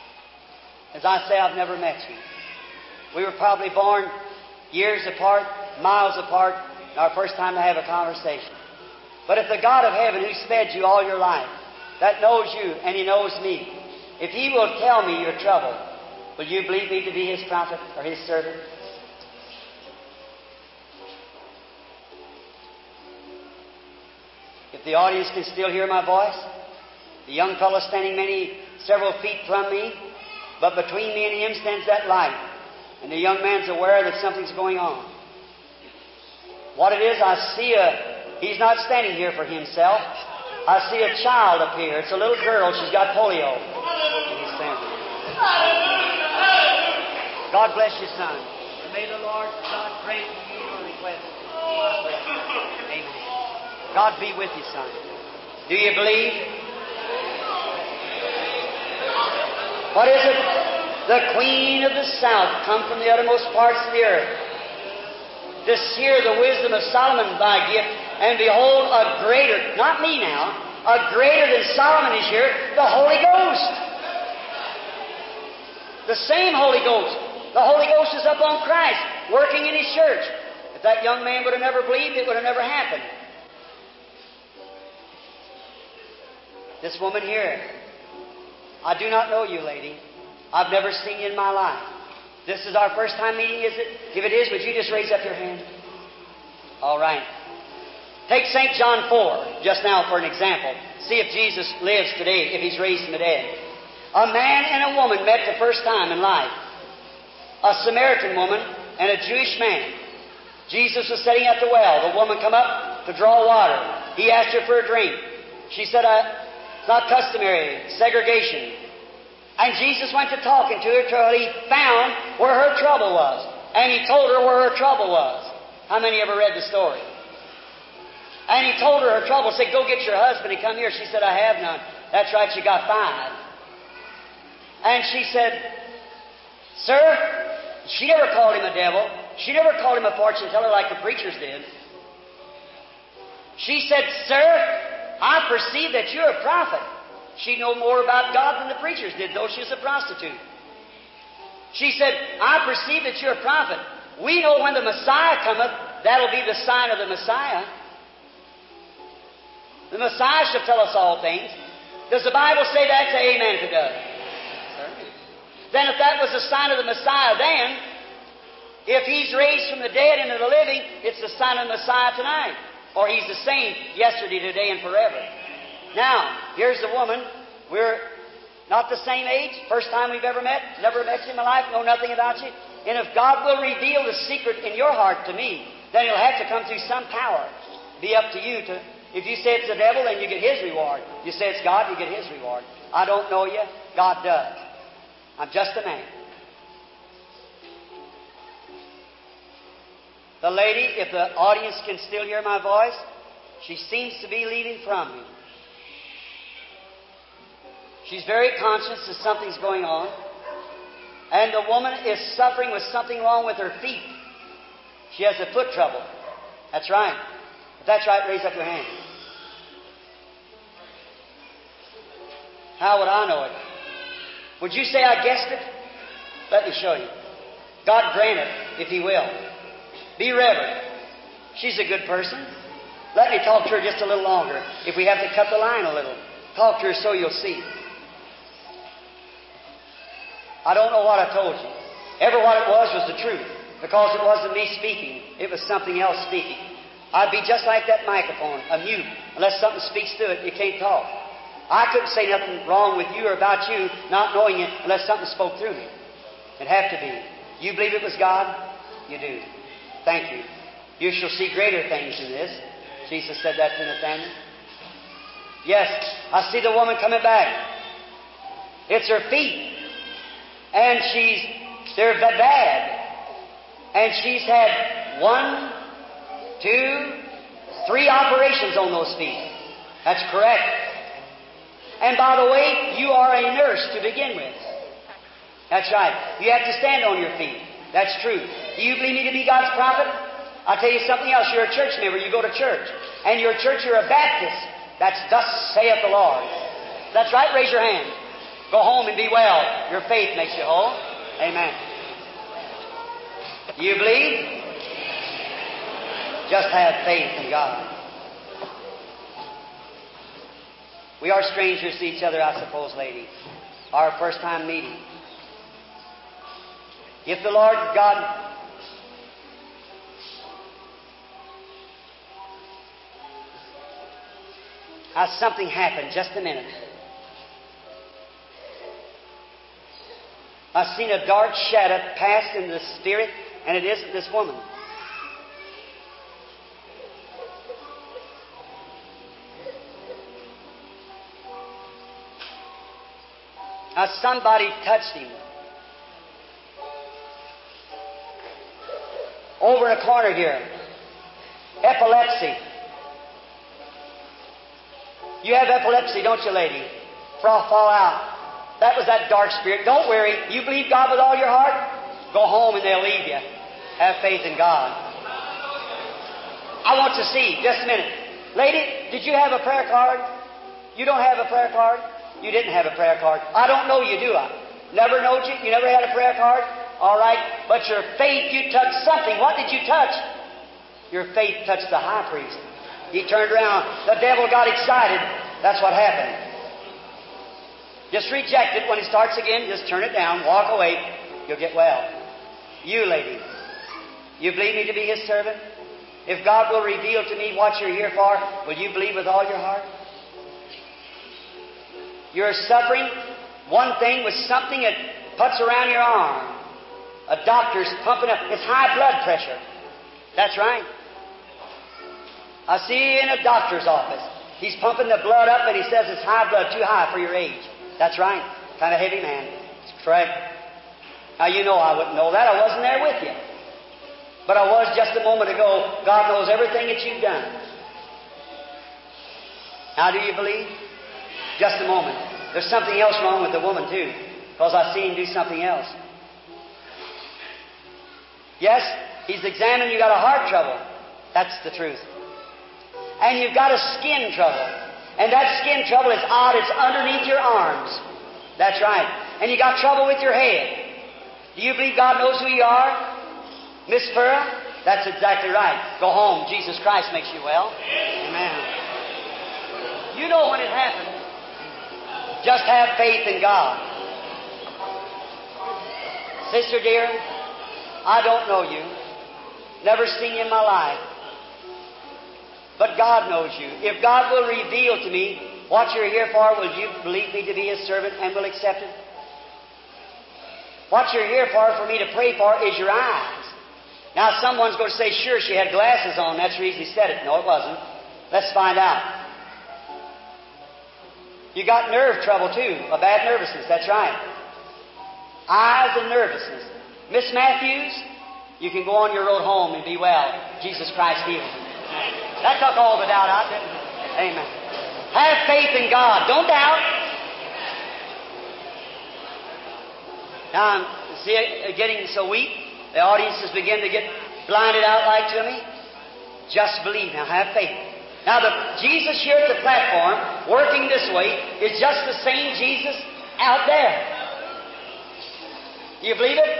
As I say, I've never met you. We were probably born years apart, miles apart, our first time to have a conversation. But if the God of heaven who's fed you all your life, that knows you and He knows me, if He will tell me your trouble, will you believe me to be His prophet or His servant? If the audience can still hear my voice, the young fellow standing several feet from me, but between me and him stands that light. And the young man's aware that something's going on. What it is, I see he's not standing here for himself. I see a child appear. It's a little girl. She's got polio. And he's standing. God bless you, son. And may the Lord God grant you your request. Amen. God be with you, son. Do you believe? What is it? The Queen of the South come from the uttermost parts of the earth to hear the wisdom of Solomon by gift, and behold, a greater, not me now, a greater than Solomon is here, the Holy Ghost. The same Holy Ghost. The Holy Ghost is up on Christ, working in His church. If that young man would have never believed, it would have never happened. This woman here, I do not know you, lady. I've never seen you in my life. This is our first time meeting, is it? If it is, would you just raise up your hand? All right. Take St. John 4, just now for an example. See if Jesus lives today, if He's raised from the dead. A man and a woman met the first time in life. A Samaritan woman and a Jewish man. Jesus was sitting at the well. The woman come up to draw water. He asked her for a drink. She said, it's not customary, segregation. And Jesus went to talking to her till He found where her trouble was. And He told her where her trouble was. How many ever read the story? And He told her trouble. Said, go get your husband and come here. She said, I have none. That's right, you got 5. And she said, sir, she never called him a devil. She never called him a fortune teller like the preachers did. She said, sir, I perceive that you're a prophet. She knew more about God than the preachers did, though she was a prostitute. She said, I perceive that you're a prophet. We know when the Messiah cometh, that'll be the sign of the Messiah. The Messiah shall tell us all things. Does the Bible say that? Say amen if it does. Certainly. Then if that was the sign of the Messiah then, if He's raised from the dead into the living, it's the sign of the Messiah tonight. Or He's the same yesterday, today, and forever. Now, here's the woman. We're not the same age. First time we've ever met. Never met you in my life. Know nothing about you. And if God will reveal the secret in your heart to me, then it'll have to come through some power. Be up to you to... If you say it's the devil, then you get his reward. You say it's God, you get His reward. I don't know you. God does. I'm just a man. The lady, if the audience can still hear my voice, she seems to be leaving from me. She's very conscious that something's going on. And the woman is suffering with something wrong with her feet. She has a foot trouble. That's right. If that's right, raise up your hand. How would I know it? Would you say I guessed it? Let me show you. God grant it, if He will. Be reverent. She's a good person. Let me talk to her just a little longer. If we have to cut the line a little, talk to her so you'll see. I don't know what I told you. Ever what it was the truth. Because it wasn't me speaking. It was something else speaking. I'd be just like that microphone, a mute. Unless something speaks to it, you can't talk. I couldn't say nothing wrong with you or about you, not knowing it, unless something spoke through me. It'd have to be. You believe it was God? You do. Thank you. You shall see greater things than this. Jesus said that to Nathanael. Yes, I see the woman coming back. It's her feet. And they're bad. And she's had 1, 2, 3 operations on those feet. That's correct. And by the way, you are a nurse to begin with. That's right. You have to stand on your feet. That's true. Do you believe me to be God's prophet? I'll tell you something else. You're a church member. You go to church. And your church, you're a Baptist. That's thus saith the Lord. That's right. Raise your hand. Go home and be well. Your faith makes you whole. Amen. Do you believe? Just have faith in God. We are strangers to each other, I suppose, lady. Our first time meeting. If the Lord God... something happened. Just a minute. I've seen a dark shadow pass in the Spirit, and it isn't this woman. Somebody touched him. Over in a corner here. Epilepsy. You have epilepsy, don't you, lady? Froth fall out. That was that dark spirit. Don't worry. You believe God with all your heart? Go home and they'll leave you. Have faith in God. I want to see. Just a minute. Lady, did you have a prayer card? You don't have a prayer card? You didn't have a prayer card. I don't know you, do I? Never knowed you? You never had a prayer card? All right. But your faith, you touched something. What did you touch? Your faith touched the high priest. He turned around. The devil got excited. That's what happened. Just reject it. When it starts again, just turn it down. Walk away. You'll get well. You, lady, you believe me to be His servant? If God will reveal to me what you're here for, will you believe with all your heart? You're suffering one thing with something that puts around your arm. A doctor's pumping up. It's high blood pressure. That's right. I see you in a doctor's office. He's pumping the blood up and he says it's high blood, too high for your age. That's right. Kind of heavy man. It's correct. Now you know I wouldn't know that. I wasn't there with you. But I was just a moment ago. God knows everything that you've done. Now do you believe? Just a moment. There's something else wrong with the woman too. Because I see him do something else. Yes, he's examined. You got a heart trouble. That's the truth. And you've got a skin trouble. And that skin trouble is odd. It's underneath your arms. That's right. And you got trouble with your head. Do you believe God knows who you are? Miss Furra? That's exactly right. Go home. Jesus Christ makes you well. Amen. You know when it happened. Just have faith in God. Sister dear, I don't know you. Never seen you in my life. But God knows you. If God will reveal to me what you're here for, will you believe me to be His servant and will accept it? What you're here for me to pray for, is your eyes. Now someone's going to say, sure, she had glasses on. That's the reason he said it. No, it wasn't. Let's find out. You got nerve trouble too. A bad nervousness. That's right. Eyes and nervousness. Miss Matthews, you can go on your road home and be well. Jesus Christ healed you. That took all the doubt out, didn't it? Amen. Have faith in God. Don't doubt. Now, see it getting so weak, the audiences begin to get blinded out like to me. Just believe. Now, have faith. Now, the Jesus here at the platform, working this way, is just the same Jesus out there. Do you believe it?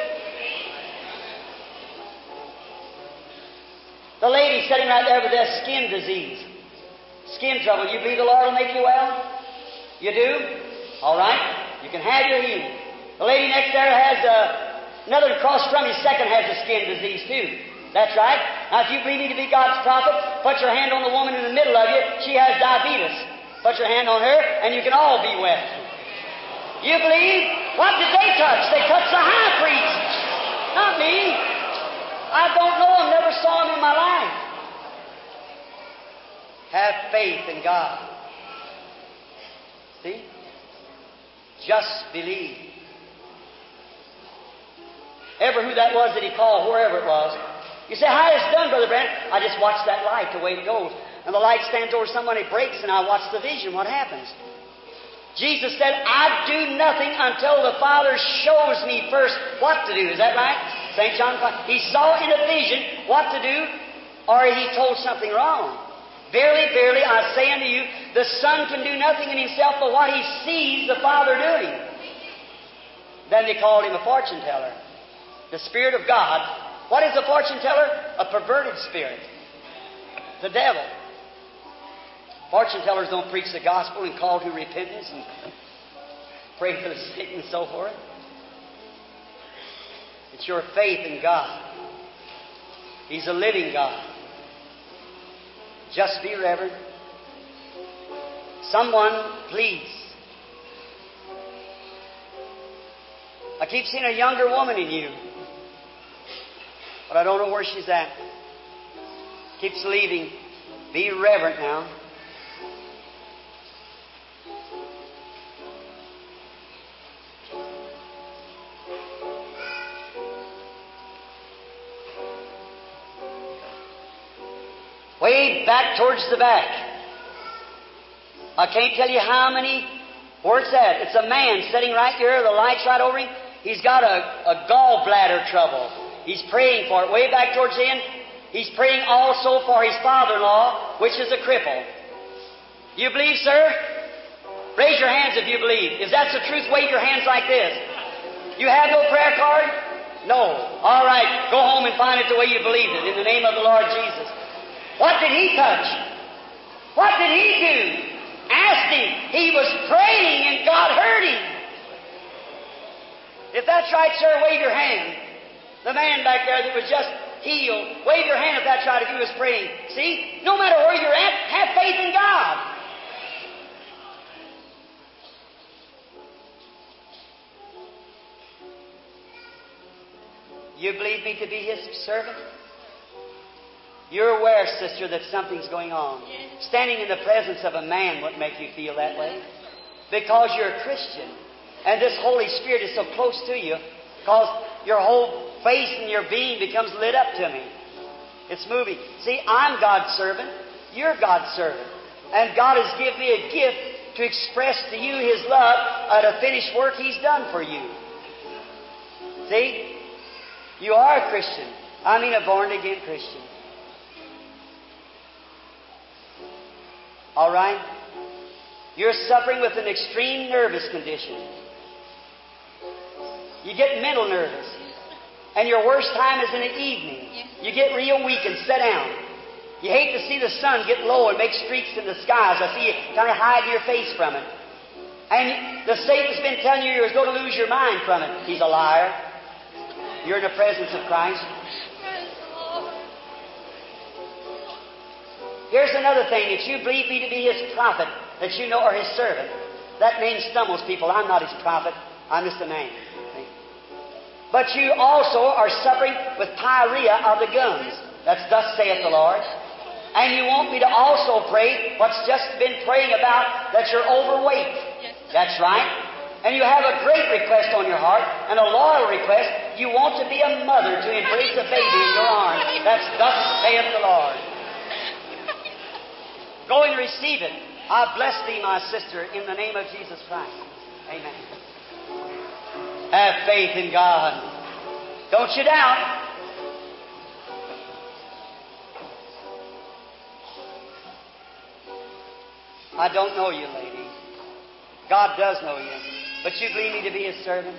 The lady sitting right there with that skin disease, skin trouble, you believe the Lord will make you well? You do? All right. You can have your healing. The lady next there has another across from you, second has a skin disease too. That's right. Now, if you believe me to be God's prophet, put your hand on the woman in the middle of you. She has diabetes. Put your hand on her, and you can all be well. You believe? What did they touch? They touched the high priest. Not me. I don't know him, never saw him in my life. Have faith in God. See? Just believe. Ever who that was that he called, wherever it was. You say, how is it done, Brother Branham? I just watch that light the way it goes. And the light stands over someone, it breaks, and I watch the vision. What happens? Jesus said, I do nothing until the Father shows me first what to do. Is that right? St. John 5. He saw in a vision what to do, or he told something wrong. Verily, verily, I say unto you, the Son can do nothing in himself but what he sees the Father doing. Then they called him a fortune teller. The Spirit of God. What is a fortune teller? A perverted spirit. the devil. Fortune tellers don't preach the gospel and call to repentance and pray for the sick and so forth. It's your faith in God. He's a living God. Just be reverent. Someone, please. I keep seeing a younger woman in you, but I don't know where she's at. Keeps leaving. Be reverent now. Way back towards the back. I can't tell you how many. Where it's at. It's a man sitting right here. The light's right over him. He's got a gallbladder trouble. He's praying for it. Way back towards the end. He's praying also for his father-in-law, which is a cripple. You believe, sir? Raise your hands if you believe. If that's the truth, wave your hands like this. You have no prayer card? No. All right. Go home and find it the way you believed it. In the name of the Lord Jesus. What did he touch? What did he do? Asked him. He was praying and God heard him. If that's right, sir, wave your hand. The man back there that was just healed, wave your hand if that's right, if he was praying. See? No matter where you're at, have faith in God. You believe me to be His servant? You're aware, sister, that something's going on. Standing in the presence of a man would make you feel that way. Because you're a Christian. And this Holy Spirit is so close to you. Because your whole face and your being becomes lit up to me. It's moving. See, I'm God's servant. You're God's servant. And God has given me a gift to express to you His love at a finished work He's done for you. See? You are a Christian. I mean a born-again Christian. All right? You're suffering with an extreme nervous condition. You get mental nervous. And your worst time is in the evening. You get real weak and sit down. You hate to see the sun get low and make streaks in the skies. I see you kind of hide your face from it. And the Satan's been telling you you're going to lose your mind from it. He's a liar. You're in the presence of Christ. Here's another thing. That you believe me to be His prophet, that you know, or His servant. That name stumbles people. I'm not His prophet. I'm just a man. But you also are suffering with pyorrhea of the gums. That's thus saith the Lord. And you want me to also pray what's just been praying about, that you're overweight. That's right. And you have a great request on your heart, and a loyal request. You want to be a mother to embrace a baby in your arms. That's thus saith the Lord. Go and receive it. I bless thee, my sister, in the name of Jesus Christ. Amen. Have faith in God. Don't you doubt. I don't know you, lady. God does know you. But you believe me to be His servant?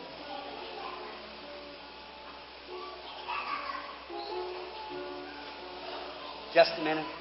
Just a minute.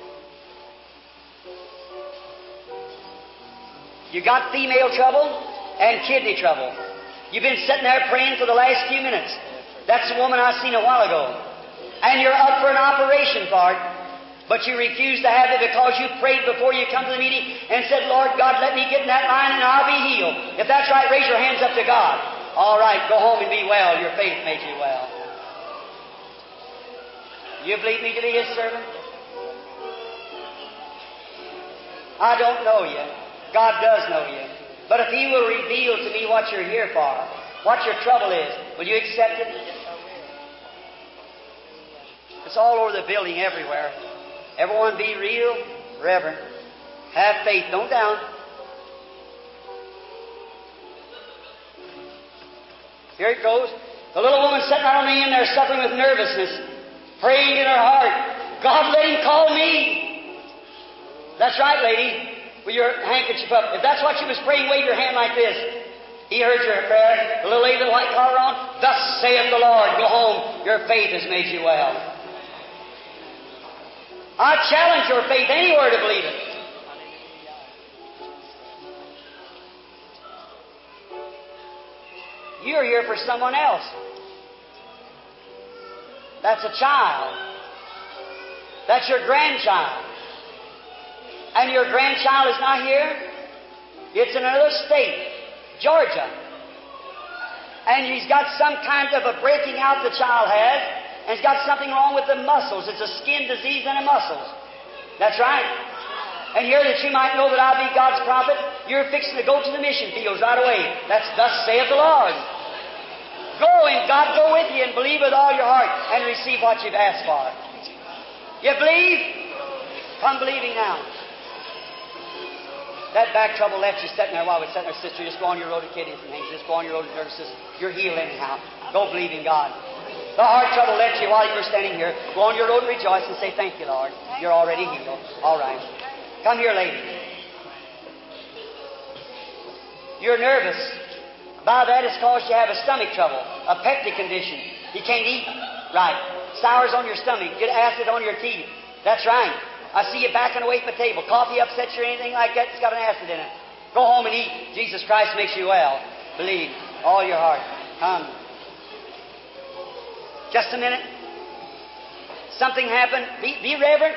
You got female trouble and kidney trouble. You've been sitting there praying for the last few minutes. That's the woman I seen a while ago. And you're up for an operation for it, but you refuse to have it because you prayed before you come to the meeting and said, Lord God, let me get in that line and I'll be healed. If that's right, raise your hands up to God. All right, go home and be well. Your faith made you well. You believe me to be His servant? I don't know you. God does know you. But if He will reveal to me what you're here for, what your trouble is, will you accept it? It's all over the building, everywhere. Everyone be real, reverent. Have faith. Don't doubt. Here it goes. The little woman sitting right on the end there suffering with nervousness, praying in her heart, God, let Him call me. That's right, lady. With your handkerchief up. If that's what you was praying, wave your hand like this. He heard your prayer. The little lady with the white collar on, thus saith the Lord, go home. Your faith has made you well. I challenge your faith anywhere to believe it. You're here for someone else. That's a child. That's your grandchild. And your grandchild is not here. It's in another state, Georgia. And he's got some kind of a breaking out the child has, and he's got something wrong with the muscles. It's a skin disease in the muscles. That's right. And here that you might know that I be God's prophet, you're fixing to go to the mission fields right away. That's thus saith the Lord. Go and God go with you and believe with all your heart and receive what you've asked for. You believe? Come believing now. That back trouble left you sitting there while we're sitting there, sister. Just go on your road to kidneys and things. Just go on your road to nervous system. You're healed anyhow. Go believe in God. The heart trouble left you while you were standing here. Go on your road and rejoice and say, thank you, Lord. You're already healed. All right. Come here, lady. You're nervous. By that it's caused you have a stomach trouble, a peptic condition. You can't eat right. Sours on your stomach. Get acid on your teeth. That's right. I see you backing away from the table. Coffee upsets you or anything like that, it's got an acid in it. Go home and eat. Jesus Christ makes you well. Believe. All your heart. Come. Just a minute. Something happened. Be reverent.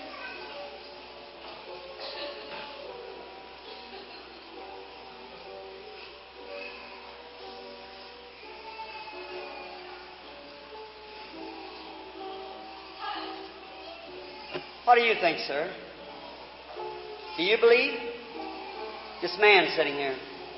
What do you think, sir? Do you believe? This man sitting here.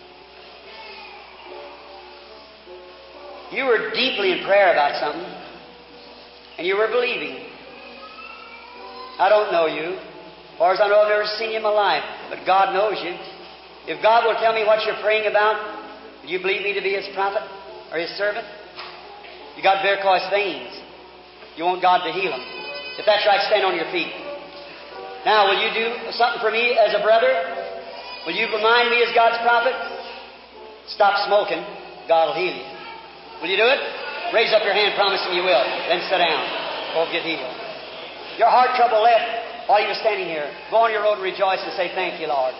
You were deeply in prayer about something, and you were believing. I don't know you. As far as I know, I've never seen you in my life, but God knows you. If God will tell me what you're praying about, do you believe me to be His prophet or His servant? You got varicose veins. You want God to heal them. If that's right, stand on your feet. Now, will you do something for me as a brother? Will you remind me as God's prophet? Stop smoking. God will heal you. Will you do it? Raise up your hand, promising you will. Then sit down. Go get healed. Your heart trouble left while you were standing here. Go on your road and rejoice and say, thank you, Lord.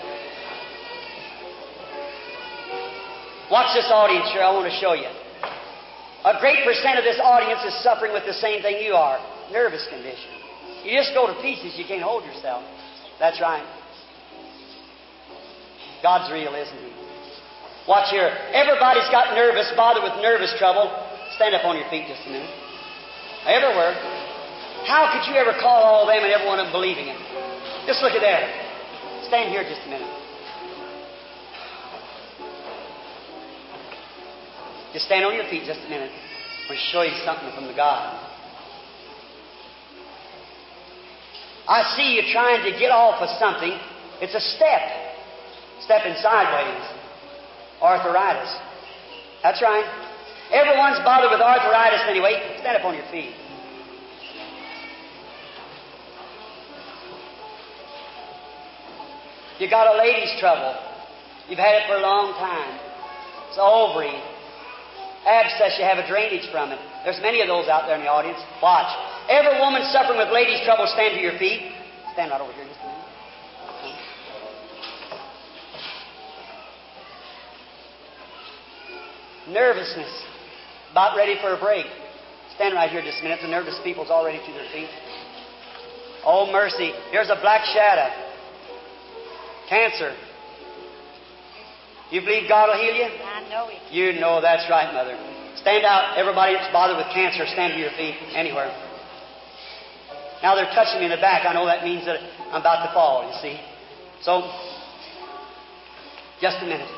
Watch this audience here. I want to show you. A great percent of this audience is suffering with the same thing you are. Nervous condition. You just go to pieces. You can't hold yourself. That's right. God's real, isn't He? Watch here. Everybody's got nervous, bothered with nervous trouble. Stand up on your feet just a minute. Everywhere. How could you ever call all of them and every one of them believing Him? Just look at there. Stand here just a minute. Just stand on your feet just a minute. We'll show you something from the God. I see you trying to get off of something. It's a step. Stepping sideways. Arthritis. That's right. Everyone's bothered with arthritis anyway. Stand up on your feet. You got a lady's trouble. You've had it for a long time. It's ovary. Abscess, you have a drainage from it. There's many of those out there in the audience. Watch. Every woman suffering with ladies' trouble, stand to your feet. Stand right over here just a minute. Nervousness. About ready for a break. Stand right here just a minute. The nervous people's already to their feet. Oh, mercy. Here's a black shadow. Cancer. You believe God will heal you? I know it. You know that's right, Mother. Stand out. Everybody that's bothered with cancer, stand to your feet. Anywhere. Now they're touching me in the back. I know that means that I'm about to fall, you see. So, just a minute.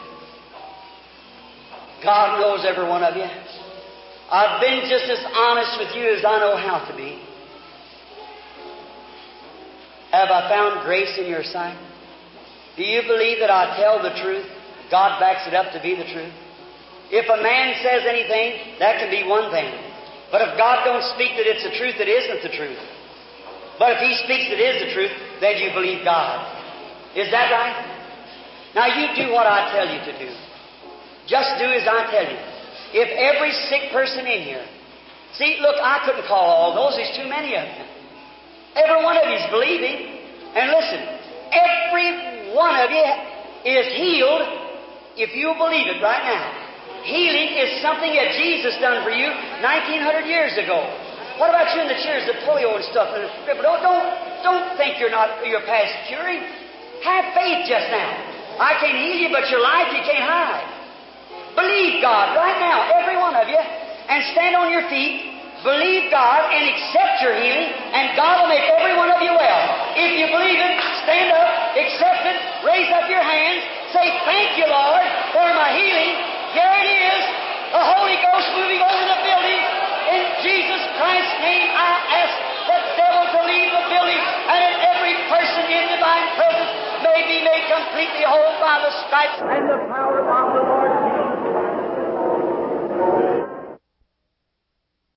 God knows every one of you. I've been just as honest with you as I know how to be. Have I found grace in your sight? Do you believe that I tell the truth? God backs it up to be the truth. If a man says anything, that can be one thing. But if God don't speak that it's the truth, it isn't the truth. But if He speaks it is the truth, then you believe God. Is that right? Now you do what I tell you to do. Just do as I tell you. If every sick person in here... See, look, I couldn't call all those. There's too many of them. Every one of you is believing. And listen, every one of you is healed if you believe it right now. Healing is something that Jesus done for you 1900 years ago. What about you in the chairs, the polio and stuff? Don't think you're past curing. Have faith just now. I can't heal you, but your life you can't hide. Believe God right now, every one of you, and stand on your feet. Believe God and accept your healing, and God will make every one of you well. If you believe it, stand up, accept it, raise up your hands, say, "Thank you, Lord, for my healing." Here it is, the Holy Ghost moving over the building. In Jesus Christ's name, I ask the devil to leave the building, and that every person in divine presence may be made completely whole by the stripes And the power of the Lord Jesus.